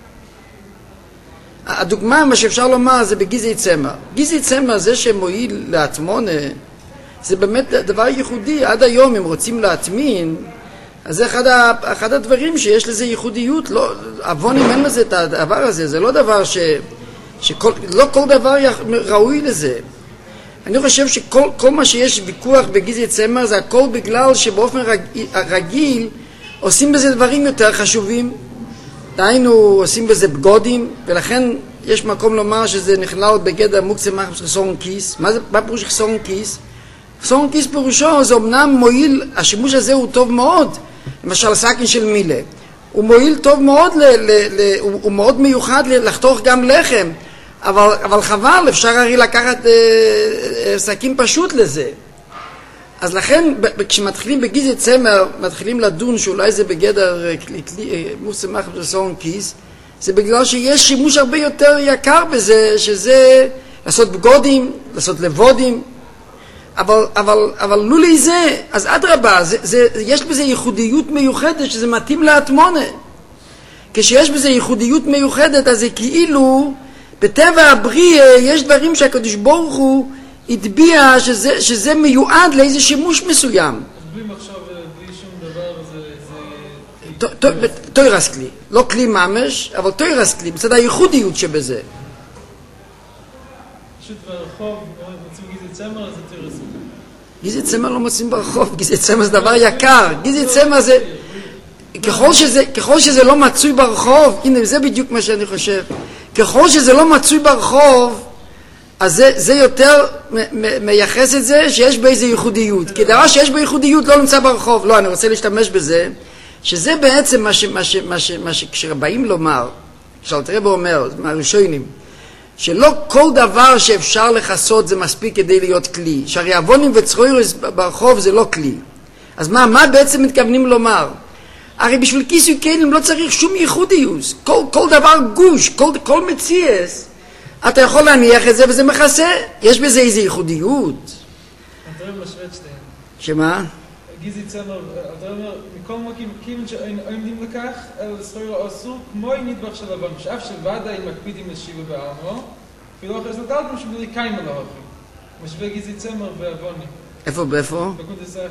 הדוגמה, מה שאפשר לומר, זה בגיזי צמר. גיזי צמר, זה שמועיל להטמון, זה באמת דבר ייחודי. עד היום, אם רוצים להטמין, אז זה אחד, ה, אחד הדברים שיש לזה ייחודיות. לא, אבונים אין לזה את הדבר הזה. זה לא דבר ש... שכל, לא כל דבר ראוי לזה. אני חושב שכל כל מה שיש ויכוח בגיזי צמר, זה הכל בגלל שבאופן רג, רגיל עושים בזה דברים יותר חשובים. דהיינו עושים בזה בגודים, ולכן יש מקום לומר שזה נכלל בגדר מוקצה מחם של חסורן כיס. מה, זה, מה פירוש חסורן כיס? חסורן כיס פירושו, זה אמנם מועיל, השימוש הזה הוא טוב מאוד, למשל סכין של מילה. הוא מועיל טוב מאוד, ל, ל, ל, הוא, הוא מאוד מיוחד לחתוך גם לחם, אבל, אבל חבל, אפשר הרי לקחת אה, אה, סכין פשוט לזה. אז לכן, כשמתחילים בגיזי צמר, מתחילים לדון שאולי זה בגדר מוקצה מחם של חסורן כיס, זה בגלל שיש שימוש הרבה יותר יקר בזה, שזה לעשות בגודים, לעשות לבודים, אבל, אבל, אבל לולי זה, אז אדרבה, זה, זה, יש בזה ייחודיות מיוחדת שזה מתאים להטמונה. כשיש בזה ייחודיות מיוחדת, אז זה כאילו, בטבע הבריאה יש דברים שהקדוש ברוך הוא הטביע שזה, שזה מיועד לאיזה שימוש מסוים. בלי מחשב תוירס כלי, לא כלי ממש, אבל תוירס כלי, מצד הייחודיות שבזה. פשוט ברחוב, מוצאים גיזי צמר, זה תירס. גיזי צמר לא מוצאים ברחוב, גיזי צמר זה דבר יקר, גיזי צמר זה, ככל שזה, ככל שזה לא מצוי ברחוב, הנה זה בדיוק מה שאני חושב, ככל שזה לא מצוי ברחוב, אז זה, זה יותר מייחס את זה שיש באיזו ייחודיות, כי דבר שיש בו ייחודיות לא נמצא ברחוב. לא, אני רוצה להשתמש בזה, שזה בעצם מה ש... מה ש... מה ש... מה ש... כשבאים לומר, כשאלתר רבי אומר, מהראשונים, שלא כל דבר שאפשר לחסות זה מספיק כדי להיות כלי, שהרי עוונים וצרוירוס ברחוב זה לא כלי. אז מה, מה בעצם מתכוונים לומר? הרי בשביל כיסוי כלים לא צריך שום ייחודיות, כל, כל דבר גוש, כל, כל מציאס, אתה יכול להניח את זה וזה מכסה, יש בזה איזו ייחודיות. אתה אומר לשוודשטיין. שמה? גיזי צמר, אתה אומר, מכל מוקים, כיוון שעומדים לכך, אל סחוירו אסור, כמו נדבך של לבן, שאף שוודאי מקפידים לשיבה בעלמו, אפילו אחרי סנטלתם שבלי קיימה להוכי. משווה גיזי צמר ועווני. איפה, באיפה? בקודש זכן.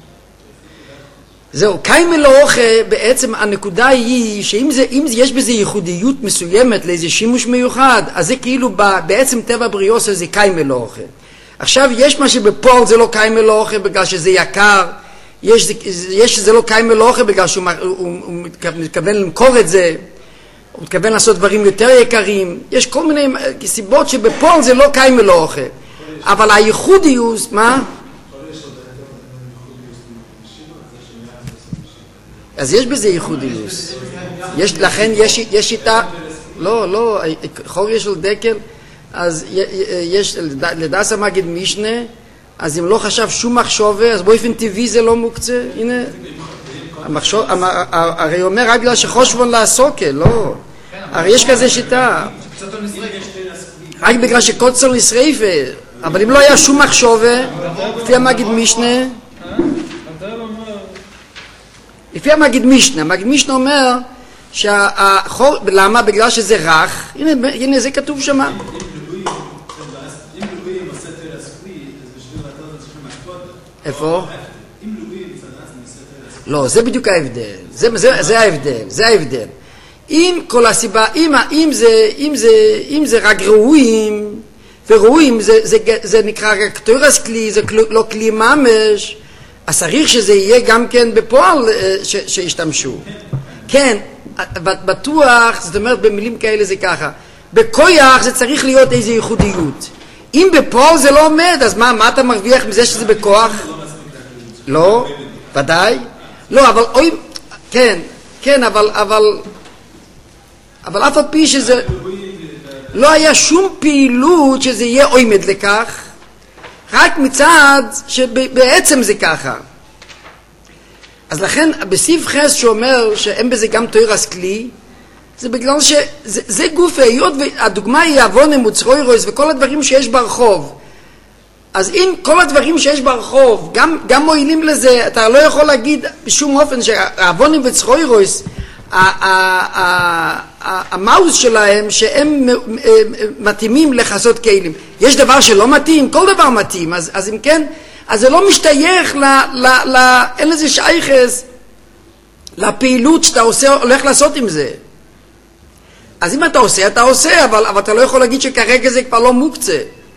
זהו, קיימה לאוכל, בעצם הנקודה היא שאם זה, אם יש בזה ייחודיות מסוימת לאיזה שימוש מיוחד, אז זה כאילו בעצם טבע בריאוס זה קיימה לאוכל. עכשיו יש מה שבפועל זה לא קיימה לאוכל בגלל שזה יקר, יש, יש שזה לא קיימה לאוכל בגלל שהוא הוא, הוא מתכוון למכור את זה, הוא מתכוון לעשות דברים יותר יקרים, יש כל מיני סיבות שבפועל זה לא קיימה לאוכל. אבל הייחודיות, מה? אז יש בזה ייחודיות. יש, לכן יש, יש שיטה, לא, לא, חורי של דקל, אז יש, לדעס המגיד משנה, אז אם לא חשב שום מחשובה, אז באופן טבעי זה לא מוקצה, הנה, המחשוב, הרי אומר רק בגלל שחושבון לעסוקה, לא, הרי יש כזה שיטה, רק בגלל שקוצר נשרפה, אבל אם לא היה שום מחשובה, לפי המגיד משנה, לפי המגיד משנה, המגיד משנה אומר שהחור, למה? בגלל שזה רך, הנה, הנה זה כתוב שם. איפה? לא, זה בדיוק ההבדל, זה, זה, זה ההבדל, זה ההבדל. אם כל הסיבה, אם, אם, זה, אם, זה, אם זה רק ראויים, וראויים זה, זה, זה נקרא רק תורס כלי, זה לא כלי ממש, אז צריך שזה יהיה גם כן בפועל ש, שישתמשו. כן, בטוח, זאת אומרת במילים כאלה זה ככה, בכויח זה צריך להיות איזו ייחודיות. אם בפועל זה לא עומד, אז מה, מה אתה מרוויח מזה שזה בכוח? לא, ודאי. לא, אבל אוי, כן, כן, אבל, אבל, אבל אף על פי שזה, לא היה שום פעילות שזה יהיה עומד לכך, רק מצד שבעצם זה ככה. אז לכן בסעיף חס שאומר שאין בזה גם תוירס כלי, זה בגלל שזה זה גוף, היות והדוגמה היא עוונם וצרוירוס וכל הדברים שיש ברחוב. אז אם כל הדברים שיש ברחוב גם, גם מועילים לזה, אתה לא יכול להגיד בשום אופן שהעוונם וצרוירוס, המאוס שלהם שהם מתאימים לחסות כלים. יש דבר שלא מתאים, כל דבר מתאים, אז, אז אם כן, אז זה לא משתייך, ל, ל, ל, אין לזה שייכס לפעילות שאתה עושה, הולך לעשות עם זה. אז אם אתה עושה, אתה עושה, אבל, אבל אתה לא יכול להגיד שכרגע זה כבר לא מוקצה.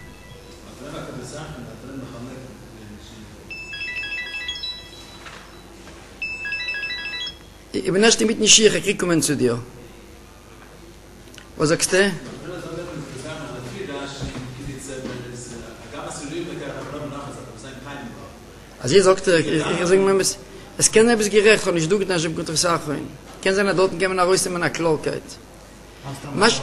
Ich bin erst mit nicht hier, ich komme zu dir. Was sagst du? Also ich sagte, ich sage mir, es kann etwas gerecht, und ich tue nicht, ich habe Sachen. Können Sie nach dort gehen, nach Hause, nach Klarkeit. Was?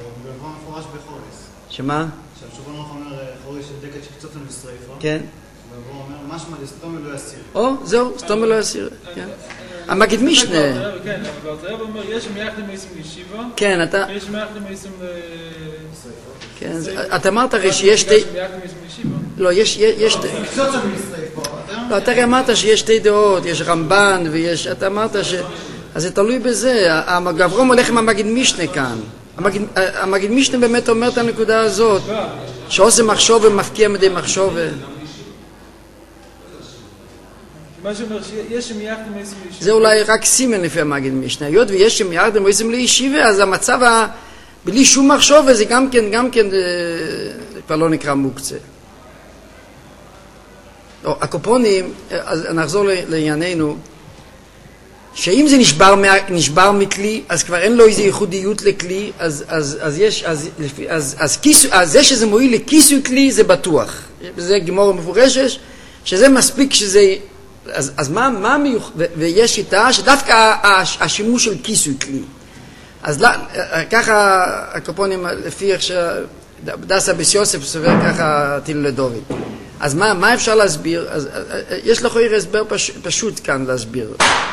שמה? שהשולחן ערוך אומר חורי של דקת שקצות ונשרפה. כן. והוא אומר, משמע לסתום לא יסיר. או, זהו, סתום לא יסיר. כן. המגיד משנה. כן, אבל אתה אומר, יש מייחדים מייסים לישיבה. כן, אתה... יש מייחדים מייסים לשרפה. כן, אתה אמרת הרי שיש שתי... לא, יש... קצות ונשרפה. לא, אתה אמרת שיש שתי דעות, יש רמב"ן ויש... אתה אמרת ש... אז זה תלוי בזה. הגברום הולך עם המגיד משנה כאן. המגיד, המגיד משנה באמת אומר את הנקודה הזאת, שעושה מחשוב ומפקיע מדי מחשוב. מה שאומר שיש שם יחד עם איזם לישיבה. זה אולי רק סימן לפי המגיד משנה. היות ויש שם יחד עם איזם לישיבה, אז המצב ה... בלי שום מחשוב, וזה גם כן, גם כן, כבר לא נקרא מוקצה. הקופונים, אז נחזור לענייננו, שאם זה נשבר, נשבר מכלי, אז כבר אין לו איזו ייחודיות לכלי, אז, אז, אז יש, אז, אז, אז, כיסו, אז זה שזה מועיל לכיסוי כלי, זה בטוח. זה גמור מפורשת, שזה מספיק שזה, אז, אז מה, מה מיוח, ו, ויש שיטה שדווקא השימוש של כיסוי כלי. אז לא, ככה הקופונים, לפי איך שדסה ביס יוסף סובר ככה טיל לדורי. אז מה, מה אפשר להסביר? אז, יש לך הסבר פש, פשוט כאן להסביר.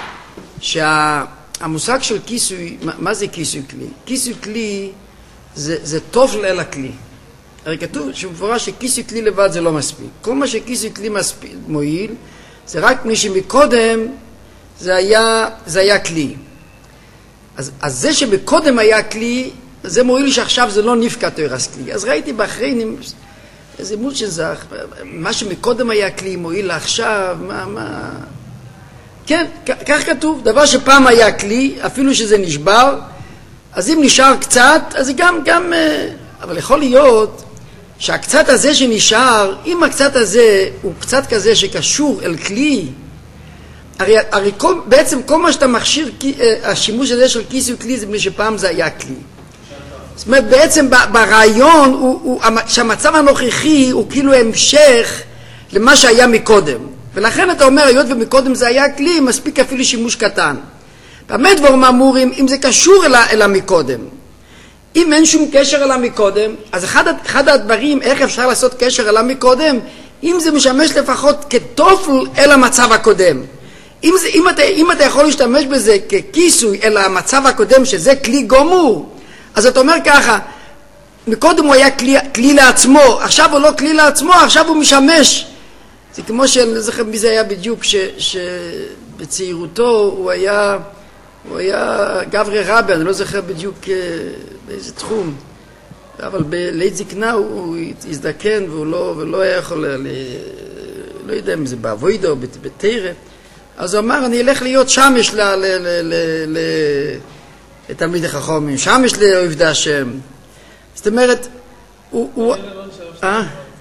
שהמושג של כיסוי, מה, מה זה כיסוי כלי? כיסוי כלי זה, זה טוב אל הכלי. הרי כתוב שמפורש שכיסוי כלי לבד זה לא מספיק. כל מה שכיסוי כלי מספיק, מועיל, זה רק מי שמקודם זה היה, זה היה כלי. אז, אז זה שבקודם היה כלי, זה מועיל שעכשיו זה לא נפקע תורס כלי. אז ראיתי באחריינים, איזה מות שזך, מה שמקודם היה כלי מועיל לעכשיו, מה, מה... כן, כך כתוב, דבר שפעם היה כלי, אפילו שזה נשבר, אז אם נשאר קצת, אז זה גם, גם, אבל יכול להיות שהקצת הזה שנשאר, אם הקצת הזה הוא קצת כזה שקשור אל כלי, הרי, הרי כל, בעצם כל מה שאתה מכשיר, השימוש הזה של כיסוי כלי זה בלי שפעם זה היה כלי. זאת אומרת, בעצם ברעיון, הוא, הוא, שהמצב הנוכחי הוא כאילו המשך למה שהיה מקודם. ולכן אתה אומר, היות ומקודם זה היה כלי, מספיק אפילו שימוש קטן. באמת דברים אמורים, אם זה קשור אל, אל המקודם. אם אין שום קשר אל המקודם, אז אחד, אחד הדברים, איך אפשר לעשות קשר אל המקודם, אם זה משמש לפחות כתופל אל המצב הקודם. אם, זה, אם, אתה, אם אתה יכול להשתמש בזה ככיסוי אל המצב הקודם, שזה כלי גמור, אז אתה אומר ככה, מקודם הוא היה כלי, כלי לעצמו, עכשיו הוא לא כלי לעצמו, עכשיו הוא משמש. זה כמו שאני לא זוכר מי זה היה בדיוק, ש, שבצעירותו הוא היה, הוא היה גברי רבי, אני לא זוכר בדיוק באיזה תחום, אבל בלית זקנה הוא, הוא הזדקן והוא לא, ולא היה יכול, ל, לא יודע אם זה בעבודה או בתירה, אז הוא אמר, אני אלך להיות שמש ל, ל, ל, ל, ל, לתלמיד החכמים, שמש לעובד השם. זאת אומרת, הוא... הוא אה?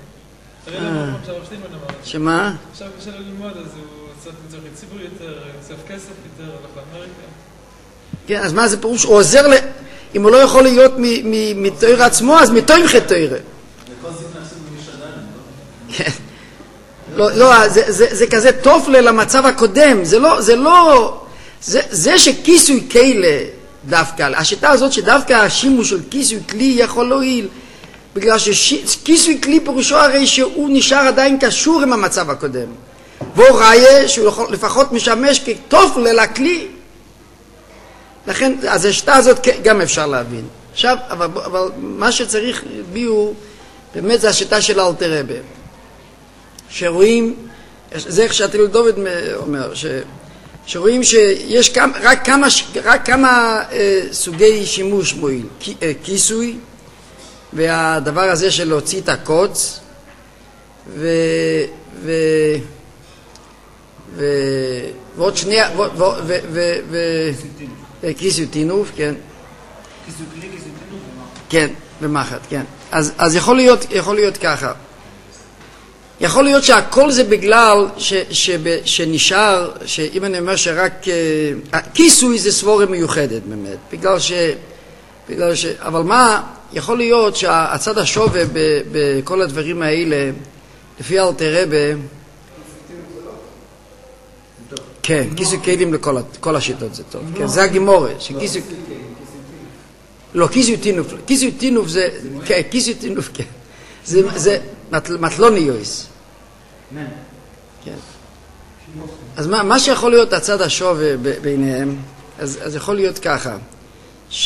שמה? עכשיו קשה לו ללמוד, אז הוא צריך ציבור יותר, צריך כסף יותר, הולך לאמריקה. כן, אז מה זה פירוש? הוא עוזר, אם הוא לא יכול להיות מתויר עצמו, אז מתויר חטויר. וכל זקנה עשינו משעדן, לא? לא, לא, זה, זה, זה כזה טוב למצב הקודם, זה לא, זה לא, זה, זה שכיסוי כאלה דווקא, השיטה הזאת שדווקא השימוש של כיסוי כלי יכול להועיל, בגלל שכיסוי כלי פירושו הרי שהוא נשאר עדיין קשור עם המצב הקודם, והוא ראה שהוא לפחות משמש כטוב לכלי, לכן, אז השיטה הזאת גם אפשר להבין. עכשיו, אבל, אבל מה שצריך ביור, באמת זה השיטה של אלתר רבי. שרואים, זה איך שהתיל דוד אומר, ש, שרואים שיש כמה, רק כמה, רק כמה אה, סוגי שימוש מועיל, כיסוי, והדבר הזה של להוציא את הקוץ, ו... ו... ו... ועוד שני... ו... ו... ו... ו... ו... כיסוי תינוף, כן. כיסוי כלי, כיסוי תינוף, כן, במחט, כן. אז, אז יכול להיות, יכול להיות ככה. יכול להיות שהכל זה בגלל ש, ש, שנשאר, שאם אני אומר שרק כיסוי זה סבורה מיוחדת באמת, בגלל ש, בגלל ש, אבל מה, יכול להיות שהצד השווה בכל הדברים האלה, לפי אלתר רבי, כן, כיסוי כלים לכל השיטות זה טוב, כן, זה הגימורה, שכיסוי, לא, כיסוי תינוף, כיסוי תינוף זה, כן, כיסוי תינוף, כן, זה מטלוני יויס. כן. אז מה, מה שיכול להיות הצד השווה ביניהם, אז, אז יכול להיות ככה, ש...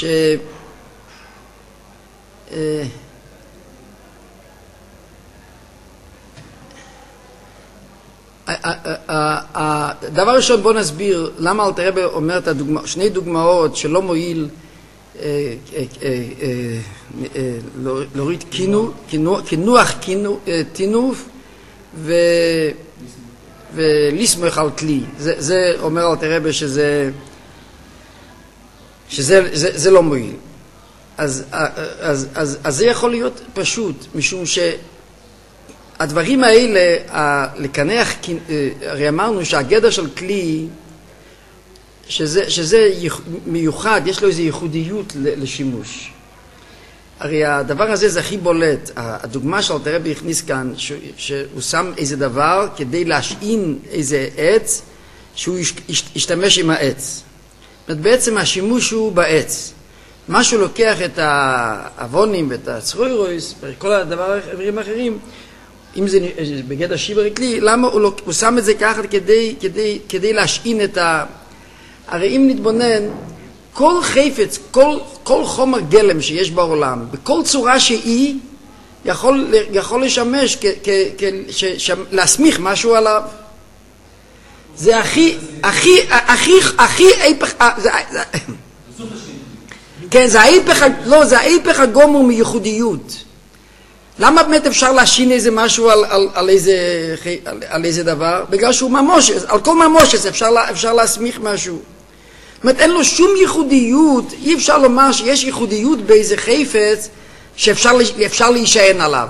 אה, הדבר ראשון בוא נסביר למה אלתר רבי אומר את הדוגמה, שני דוגמאות שלא מועיל להוריד כינוח, תינוף ולסמוך על כלי. זה, זה אומר אלתר רבי שזה, שזה זה, זה לא מועיל. אז, אז, אז, אז זה יכול להיות פשוט, משום שהדברים האלה, לקנח, הרי אמרנו שהגדר של כלי, שזה, שזה מיוחד, יש לו איזו ייחודיות לשימוש. הרי הדבר הזה זה הכי בולט. הדוגמה של אלתר רבי הכניס כאן, שהוא שם איזה דבר כדי להשעין איזה עץ, שהוא ישתמש עם העץ. זאת אומרת, בעצם השימוש הוא בעץ. מה שהוא לוקח את האבונים ואת הצרוירויס, וכל הדברים האחרים, אם זה בגדר שיברי כלי, למה הוא, הוא שם את זה ככה כדי, כדי, כדי להשעין את ה... הרי אם נתבונן, כל חפץ, כל, כל חומר גלם שיש בעולם, בכל צורה שהיא, יכול, יכול לשמש כ, כ, כ, ש, ש, להסמיך משהו עליו. זה הכי, הכי, הכי, הכי, הכי, כן, זה ההיפך, לא, זה ההיפך הגמור מייחודיות. למה באמת אפשר להשין איזה משהו על, על, על, איזה, על, על איזה דבר? בגלל שהוא ממושס, על כל ממושס אפשר, אפשר להסמיך משהו. זאת אומרת, אין לו שום ייחודיות, אי אפשר לומר שיש ייחודיות באיזה חפץ שאפשר אפשר להישען עליו.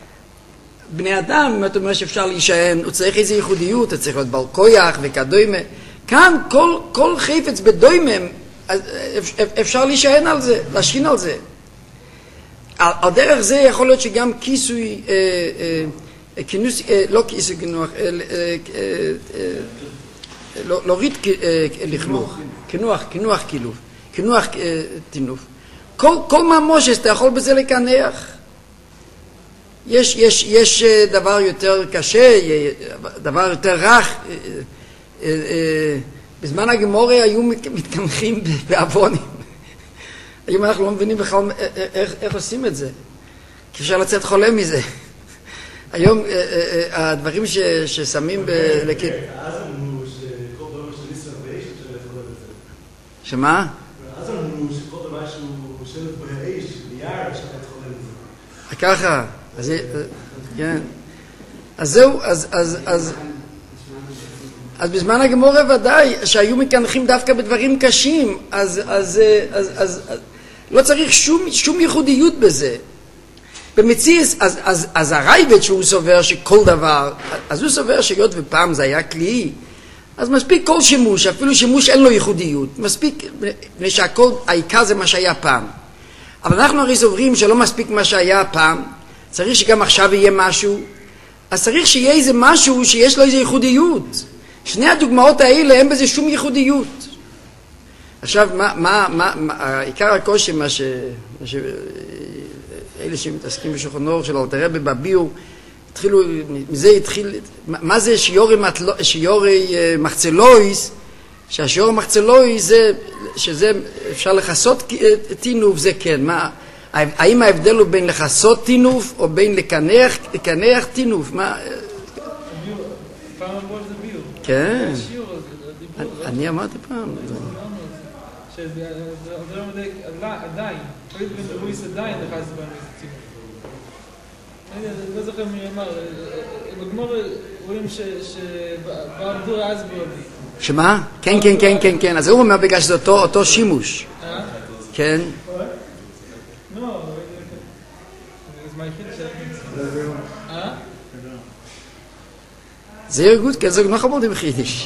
בני אדם, אם אתה אומר שאפשר להישען, הוא צריך איזה ייחודיות, הוא צריך להיות בעל כוח וכדומה. כאן כל, כל חפץ בדוימם, אפשר להישען על זה, להשכין על זה. על, על דרך זה יכול להיות שגם כיסוי, אה, אה, כינוס, אה, לא כיסוי כינוח, אה, אה, אה, לא, להוריד אה, לכלוך, כינוח, כינוח כילוף, כינוח אה, תינוף. כל, כל ממושס אתה יכול בזה לקנח. יש, יש, יש דבר יותר קשה, דבר יותר רך. אה, אה, אה, בזמן הגמורה היו מתקנחים באבונים. היום אנחנו לא מבינים בכלל איך, איך עושים את זה. כי אפשר לצאת חולה מזה. היום הדברים ש, ששמים בלקט... אז אמרו שכל דבר של ישראל באש אפשר לאכול את זה. שמה? אז אמרו שכל דבר שהוא שלט באש, ביער, אפשר לאכול את זה. ככה. אז כן. אז זהו, אז... אז, אז אז בזמן הגמורה ודאי שהיו מקנחים דווקא בדברים קשים, אז, אז, אז, אז, אז לא צריך שום, שום ייחודיות בזה. במציאס, אז, אז, אז הרייבד שהוא סובר שכל דבר, אז הוא סובר שיות ופעם זה היה כלי, אז מספיק כל שימוש, אפילו שימוש אין לו ייחודיות, מספיק, מפני שהכל, העיקר זה מה שהיה פעם. אבל אנחנו הרי סוברים שלא מספיק מה שהיה פעם, צריך שגם עכשיו יהיה משהו, אז צריך שיהיה איזה משהו שיש לו איזה ייחודיות. שני הדוגמאות האלה אין בזה שום ייחודיות. עכשיו, מה, מה, מה, מה, עיקר הקושי, מה ש... מה ש... אלה שמתעסקים בשולחן אור של אלתר רבי בביאור, התחילו, מזה התחיל, מה זה שיורי, מטלו, שיורי מחצלויס, שהשיורי מחצלויס זה, שזה אפשר לחסות תינוף, זה כן, מה, האם ההבדל הוא בין לחסות תינוף או בין לקנח, לקנח תינוף, מה... פעם אמרו על זה ביור. כן. אני אמרתי פעם. עדיין, תמיד בין דרויס עדיין לך זה בנו איזה ציבור. אני לא זוכר מי אמר, בגמור רואים שבארדור אז בעודי. שמה? כן, כן, כן, כן, כן. אז הוא אומר בגלל שזה אותו שימוש. אה? כן. לא, זה מה היחיד שאני... אה? זה ירגות, כן, זה לא חמוד עם חידיש.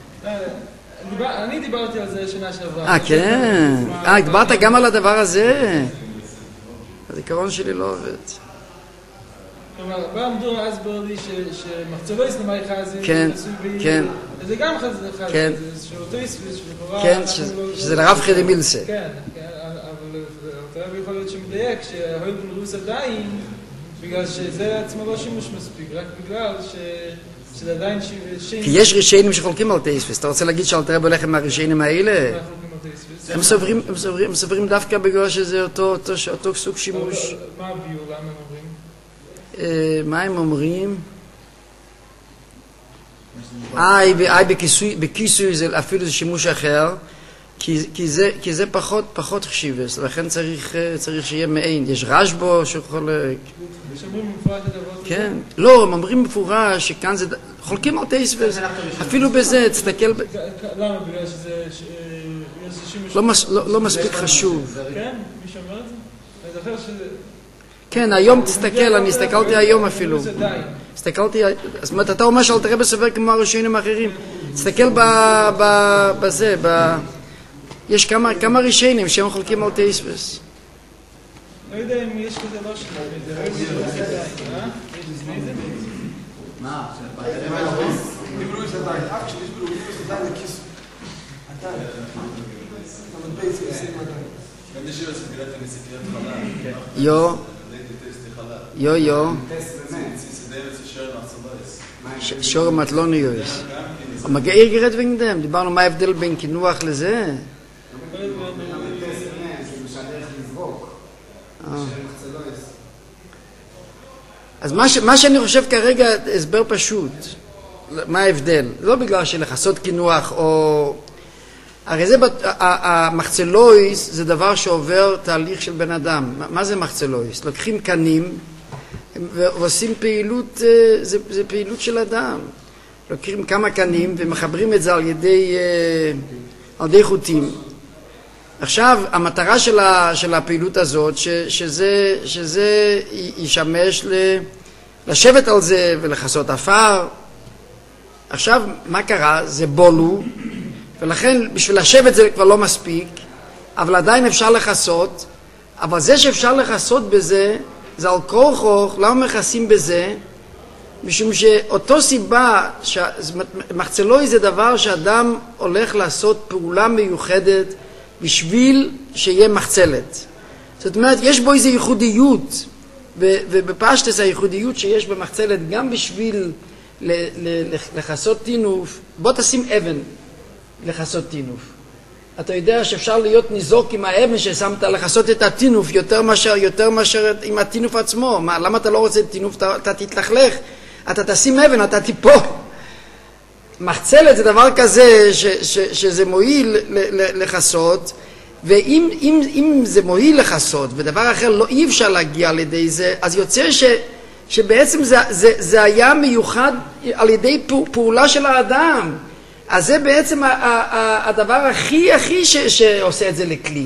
אני דיברתי על זה שנה שעברה. אה, כן. אה, דיברת גם על הדבר הזה. הזיכרון שלי לא עובד. כלומר, בעמדור אז בעודי שמחצלו יסנמה אחד זה... כן, כן. זה גם אחד, כן. שאותו יספיס, שלכאורה... כן, שזה לרב חדי מילסה. כן, אבל אתה יכול להיות שמדייק שההויל בנרוס עדיין, בגלל שזה עצמו לא שימוש מספיק, רק בגלל ש... שזה עדיין שימוש... כי יש רישיינים שחולקים על תייספיס. אתה רוצה להגיד שאלתר רבי הולך עם הרישיינים האלה? הם סוברים, הם סוברים, הם סוברים דווקא בגלל שזה אותו, אותו, אותו סוג שימוש. מה הביור? למה הם אומרים? מה הם אומרים? איי, בכיסוי זה אפילו זה שימוש אחר, כי זה פחות, פחות חשיבס, לכן צריך שיהיה מעין. יש רשבו שיכול... שאומרים מפורש את הדבר הזה? כן. לא, הם אומרים מפורש שכאן זה חולקים על טייסבס, אפילו בזה, תסתכל... ב... למה? בגלל שזה... לא, מס, לא, לא מספיק חשוב. כן? מי שאומר את זה? אני זוכר שזה... כן, היום תסתכל, אני הסתכלתי היום אפילו. הסתכלתי, זאת אומרת, אתה אומר שאל תראה בספר כמו הראשונים האחרים. תסתכל בזה, ב... יש כמה, כמה ראשונים שהם חולקים על טייסבס. לא יודע אם יש כזה לא שלנו, זה לא יודע, אה? יש לפני זה? מה? דיברו את עדיין, אף כשדיברו את עדיין לכיס. עדיין. אבל בייס עושים עדיין. גם יש יועץ בגלל הנסיכיית חלל. יו. יו יו. שור מתלוני יועץ. המגעיר גרד ונגדם, דיברנו מה ההבדל בין כינוח לזה. אז מה, ש, מה שאני חושב כרגע, הסבר פשוט, מה ההבדל? לא בגלל שלחסות כינוח או... הרי זה, המחצלויס זה דבר שעובר תהליך של בן אדם. מה, מה זה מחצלויס? לוקחים קנים ועושים פעילות, זה, זה פעילות של אדם. לוקחים כמה קנים ומחברים את זה על ידי, על ידי חוטים. עכשיו, המטרה של, ה, של הפעילות הזאת, ש, שזה, שזה ישמש ל, לשבת על זה ולחסות אפר. עכשיו, מה קרה? זה בולו, ולכן בשביל לשבת זה כבר לא מספיק, אבל עדיין אפשר לחסות, אבל זה שאפשר לחסות בזה, זה על כורחוך, למה מכסים בזה? משום שאותו סיבה, מחצלוי זה דבר שאדם הולך לעשות פעולה מיוחדת, בשביל שיהיה מחצלת. זאת אומרת, יש בו איזו ייחודיות, ובפשטס הייחודיות שיש במחצלת, גם בשביל לחסות תינוף, בוא תשים אבן לחסות תינוף. אתה יודע שאפשר להיות ניזוק עם האבן ששמת לחסות את התינוף, יותר מאשר, יותר מאשר עם התינוף עצמו. מה, למה אתה לא רוצה תינוף? אתה, אתה תתלכלך, אתה תשים אבן, אתה תיפול. מחצלת זה דבר כזה ש, ש, שזה מועיל לחסות, ואם אם, אם זה מועיל לחסות ודבר אחר לא אי אפשר להגיע על ידי זה, אז יוצא ש, שבעצם זה, זה, זה היה מיוחד על ידי פעולה של האדם. אז זה בעצם ה, ה, ה, הדבר הכי הכי ש, שעושה את זה לכלי.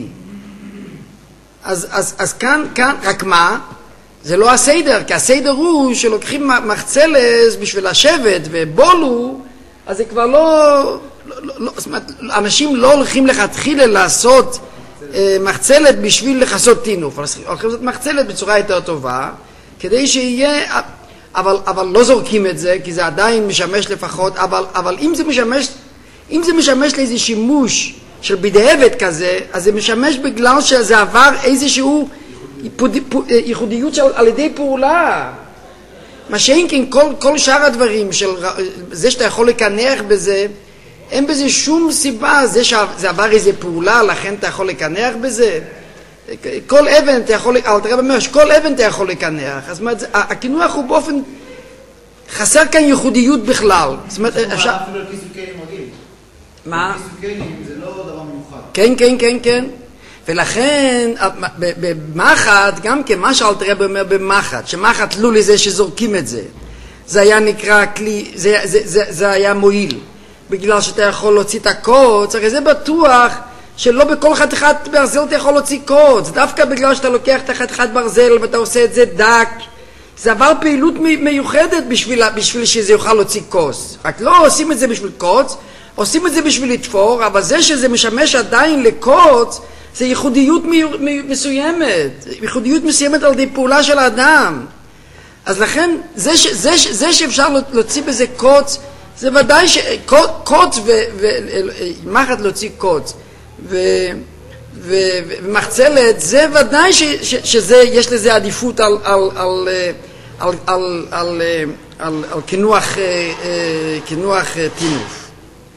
אז, אז, אז כאן, כאן, רק מה? זה לא הסדר, כי הסדר הוא שלוקחים מחצלת בשביל לשבת ובולו, אז זה כבר לא, לא, לא, זאת אומרת, אנשים לא הולכים לכתחילה לעשות אה, מחצלת בשביל לחסות תינוף, אבל הולכים לעשות מחצלת בצורה יותר טובה, כדי שיהיה, אבל, אבל לא זורקים את זה, כי זה עדיין משמש לפחות, אבל, אבל אם זה משמש, אם זה משמש לאיזה שימוש של בדהבת כזה, אז זה משמש בגלל שזה עבר איזשהו ייחודיות של, על ידי פעולה. מה שאין כן, כל, כל שאר הדברים של זה שאתה יכול לקנח בזה, אין בזה שום סיבה, זה שזה עבר איזה פעולה, לכן אתה יכול לקנח בזה. כל אבן אתה יכול, אל תראה במרש, כל אבן אתה יכול לקנח. אז מה, הכינוח הוא באופן, חסר כאן ייחודיות בכלל. זאת אומרת, אפשר... אפילו על כיסוקנים רגיל. מה? כיסוקנים זה לא דבר מיוחד. כן, כן, כן, כן. ולכן, במחט, גם כן, מה שאלת רב אומר במחט, שמחט לולי זה שזורקים את זה, זה היה נקרא כלי, זה, זה, זה, זה היה מועיל, בגלל שאתה יכול להוציא את הקוץ, הרי זה בטוח שלא בכל חתיכת ברזל אתה יכול להוציא קוץ, דווקא בגלל שאתה לוקח את החתיכת ברזל ואתה עושה את זה דק, זה עבר פעילות מיוחדת בשביל, בשביל שזה יוכל להוציא קוץ, רק לא עושים את זה בשביל קוץ, עושים את זה בשביל לתפור, אבל זה שזה משמש עדיין לקוץ, זה ייחודיות מסוימת, ייחודיות מסוימת על ידי פעולה של האדם. אז לכן, זה, ש, זה, ש, זה שאפשר להוציא בזה קוץ, זה ודאי ש... קוץ ומחט להוציא קוץ ו, ו, ומחצלת, זה ודאי ש, ש, שזה, יש לזה עדיפות על, על, על, על, על, על, על, על כינוח, כינוח תינוף.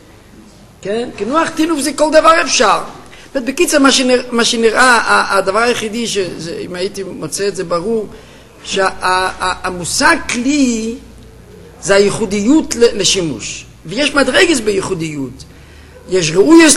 כן? כינוח תינוף זה כל דבר אפשר. בקיצר, מה שנראה, מה שנראה, הדבר היחידי, שאם הייתי מוצא את זה ברור, שהמושג כלי זה הייחודיות לשימוש. ויש מדרגס בייחודיות. יש ראויוס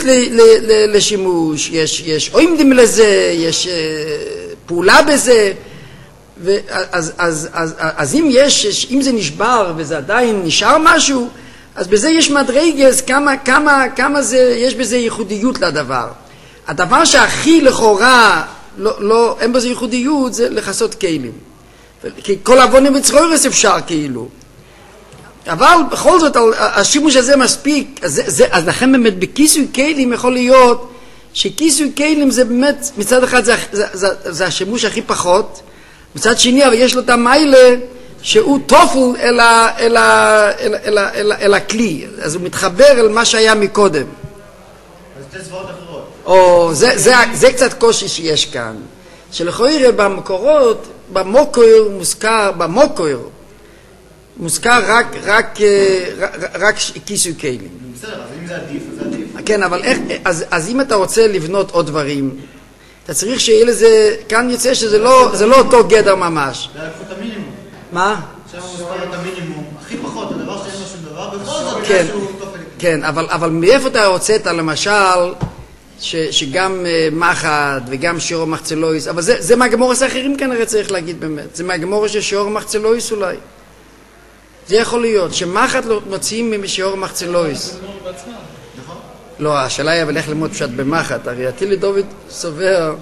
לשימוש, יש, יש עומדים לזה, יש פעולה בזה, ואז, אז, אז, אז אם יש, אם זה נשבר וזה עדיין נשאר משהו, אז בזה יש מדרגס, כמה, כמה, כמה זה, יש בזה ייחודיות לדבר. הדבר שהכי לכאורה, לא, לא, אין בזה ייחודיות, זה לחסות כלים. כי כל עוונים וצרוירס אפשר כאילו. אבל בכל זאת, השימוש הזה מספיק, אז, זה, זה, אז לכן באמת בכיסוי כלים יכול להיות, שכיסוי כלים זה באמת, מצד אחד זה, זה, זה, זה השימוש הכי פחות, מצד שני, אבל יש לו את המיילה, שהוא תופל אל, ה, אל, ה, אל, אל, אל, אל הכלי, אז הוא מתחבר אל מה שהיה מקודם. אז שתי צבאות אחרות. או, זה, זה, זה קצת קושי שיש כאן, שלכאורה במקורות, במוקר מוזכר, במוקר, מוזכר רק, רק, רק, רק כיסוי כלים. בסדר, אז אם זה עדיף, אז זה עדיף. כן, אבל איך, אז, אז אם אתה רוצה לבנות עוד דברים, אתה צריך שיהיה לזה, כאן יוצא שזה לא, זה לא אותו גדר ממש. זה לקחו את המינימום. מה? שם הוא מספר את המינימום, הכי פחות, הדבר שאין לו שום דבר, בכל זאת כן, משהו תופל. כן, אבל, אבל מאיפה אתה הוצאת למשל, ש, שגם uh, מחד וגם שיעור מחצלויס, אבל זה, זה מהגמורס האחרים כנראה צריך להגיד באמת, זה מהגמורס של שיעור מחצלויס אולי. זה יכול להיות, שמחד מוציאים משיעור מחצלויס. לא, השאלה היא אבל איך ללמוד פשט במחד, הרי הטילי דוד סובר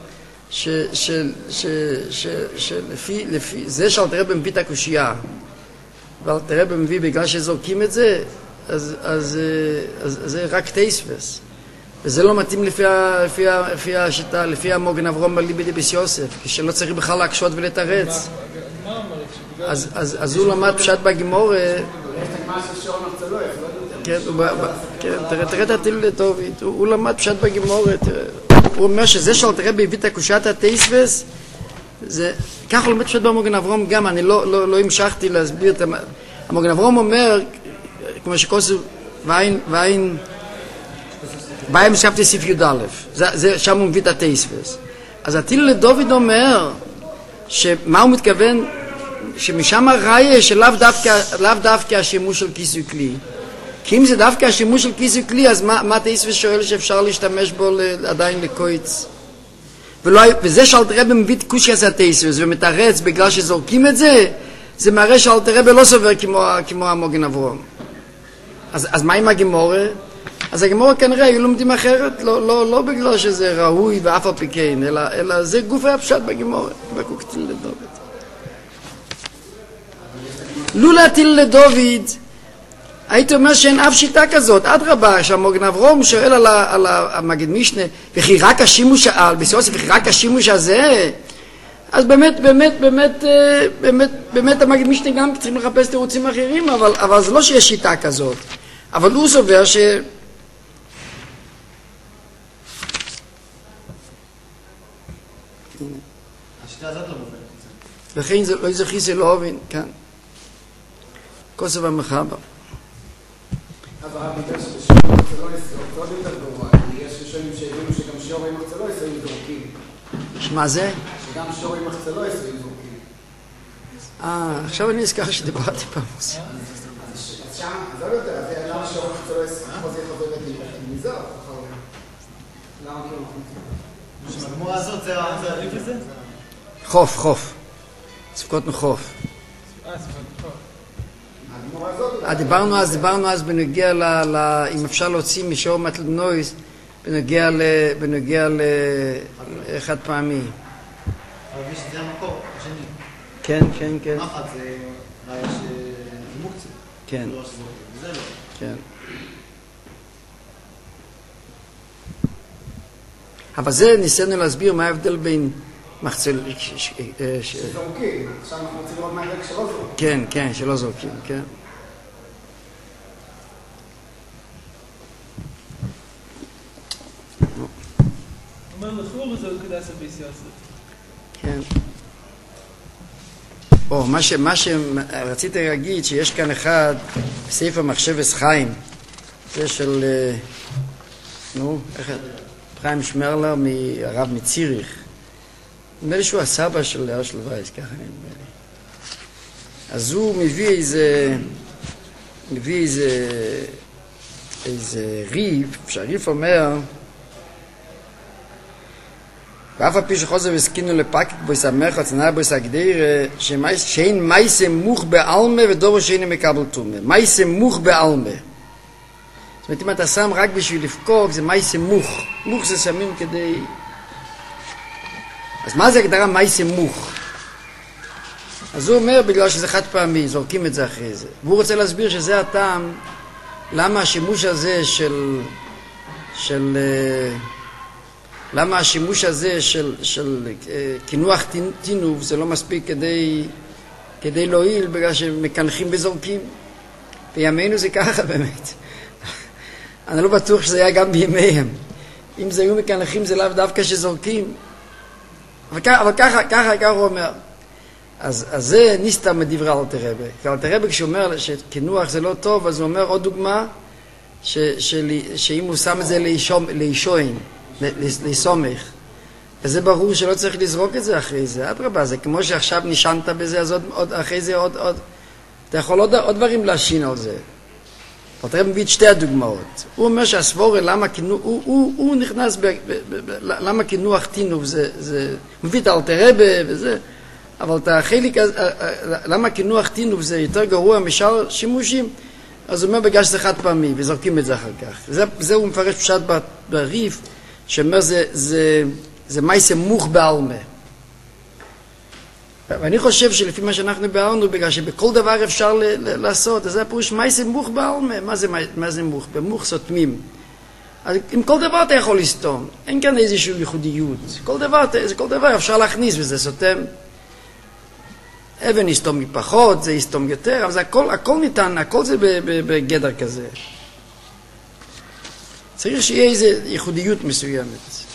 שלפי זה שאל תראה במביא את הקושייה, ואל תראה במביא בגלל שזורקים את זה, אז, אז, אז, אז זה רק תייספס. וזה לא מתאים לפי, לפי, לפי השיטה, לפי המוגן אברום בליבי דביס יוסף, כשלא צריך בכלל להקשות ולתרץ. אז, אז, אז הוא למד פשט בגימור, כן, תראה את הטיל לטובית, הוא למד פשט בגימור, הוא אומר שזה שאל תראה בהביא את הקושת התייספס, ככה הוא למד פשט במוגן אברום גם, אני לא המשכתי להסביר את המוגן אברום אומר, כמו שכוסו, ואין, ואין, ואין משכבתי סעיף י' א', שם הוא מביא את התייספס. אז הטיל לדוד אומר, שמה הוא מתכוון, שמשם הראיה שלאו דווקא, לאו דווקא השימוש של כיסוי כלי. כי אם זה דווקא השימוש של כיסוי כלי, אז מה, מה תייספס שואל שאפשר להשתמש בו עדיין לקויץ? ולא, וזה שאלתרבה מביא את קושי הזה התייספס ומתרץ בגלל שזורקים את זה, זה מראה שאלתרבה לא סובר כמו, כמו המוגן אברום. אז, אז מה עם הגמורה? אז הגמורה כנראה היו לומדים אחרת, לא, לא, לא בגלל שזה ראוי ואף על פי כן, אלא, אלא זה גוף הפשט בגמורה, בקוקטיל לדוד. לו להטיל לדוד, הייתי אומר שאין אף שיטה כזאת, עד רבה, שהמוגן אברום שואל על, ה, על המגד משנה, וכי רק השימוש, על בסיוסף, וכי רק השימוש הזה, אז באמת, באמת, באמת, באמת, באמת המגד משנה גם צריכים לחפש תירוצים אחרים, אבל, אבל זה לא שיש שיטה כזאת. אבל הוא סובר ש... השיטה הזאת לא מובנת. לכן זה לא זכי זה לא הבין, כאן. כוסף המחבר. אבל בגלל שבשיעור מחצלויס זה עוד יותר גרוע, יש ראשונים שהבינו שגם שיעורי מחצלויס היו זורקים. שמה זה? שגם שיעורי מחצלויס היו זורקים. אה, עכשיו אני אזכר שדיברתי פעם. אז שם, אז עוד יותר, אז למה שיעורי מחצלויס כמו זה חוזר מזר? למה כאילו אנחנו... שבגמורה הזאת זה העדיף הזה? חוף, חוף. ספקותנו חוף. אה, ספקות חוף. דיברנו אז, דיברנו אז בנוגע ל... אם אפשר להוציא משור מתלנויס, בנוגע ל... בנוגע ל... חד פעמי. אבל מי שזה המקור, השני. כן, כן, כן. מחד זה ראיה שמוקצה. כן. זה לא. כן. אבל זה ניסינו להסביר מה ההבדל בין מחצל... זורקים, עכשיו אנחנו רוצים לראות מה ההבדל שלא זורקים. כן, כן, שלא זורקים, כן. אומר לחור וזה עוד כדאי סביס יוסף. כן. או, מה ש... מה שרציתי להגיד, שיש כאן אחד, בסעיף המחשבס חיים, זה של... נו, איך... חיים שמרלר מהרב מציריך. נדמה לי שהוא הסבא של הרשל וייס, ככה נדמה לי. אז הוא מביא איזה... מביא איזה... איזה ריב, שהריב אומר... ואף על פי שחוזר והסכינו לפקק בו ישמח הצנעה בו יסגדיר שאין מייסה מוך בעלמה ודובר שאין מקבל תומה. מייסה מוך בעלמה. זאת אומרת, אם אתה שם רק בשביל לפקוק, זה מייסה מוך. מוך זה שמים כדי... אז מה זה הגדרה מייסה מוך? אז הוא אומר, בגלל שזה חד פעמי, זורקים את זה אחרי זה. והוא רוצה להסביר שזה הטעם, למה השימוש הזה של... של... למה השימוש הזה של, של כינוח תינוב זה לא מספיק כדי, כדי להועיל, בגלל שמקנחים וזורקים. בימינו זה ככה באמת. אני לא בטוח שזה היה גם בימיהם. אם זה היו מקנחים זה לאו דווקא שזורקים. אבל ככה, אבל ככה, ככה, ככה הוא אומר. אז, אז זה ניסתה מדברי אלתר רבי. כי אלתר רבי כשהוא אומר שכינוח זה לא טוב, אז הוא אומר עוד דוגמה, ש, של, שאם הוא שם את זה לאישוין, לסומך, וזה ברור שלא צריך לזרוק את זה אחרי זה. אדרבה, זה כמו שעכשיו נשענת בזה, אז עוד, עוד, אחרי זה עוד, עוד, אתה יכול עוד, עוד דברים להשין על זה. אלתר רבי מביא את שתי הדוגמאות. הוא אומר שהסבורה, למה כינוח, הוא, הוא, הוא נכנס, ב, ב, ב, ב, למה כינוח תינוב, זה, זה, מביא את אלתר רבי וזה, אבל את החלק, למה כינוח תינוב זה יותר גרוע משאר שימושים, אז הוא אומר בגלל שזה חד פעמי, וזורקים את זה אחר כך. זה, זה הוא מפרש פשט בריף, שאומר זה, זה, זה מייסה מוך בעלמה. ואני חושב שלפי מה שאנחנו בארנו, בגלל שבכל דבר אפשר ל, ל, לעשות, אז זה הפירוש מייסה מוך בעלמה. מה זה, מה זה מוך? במוך סותמים. אז עם כל דבר אתה יכול לסתום. אין כאן איזושהי ייחודיות. כל דבר, כל דבר אפשר להכניס וזה סותם. אבן יסתום מפחות, זה יסתום יותר, אבל זה הכל, הכל ניתן, הכל זה בגדר כזה. צריך שיהיה איזו ייחודיות מסוימת.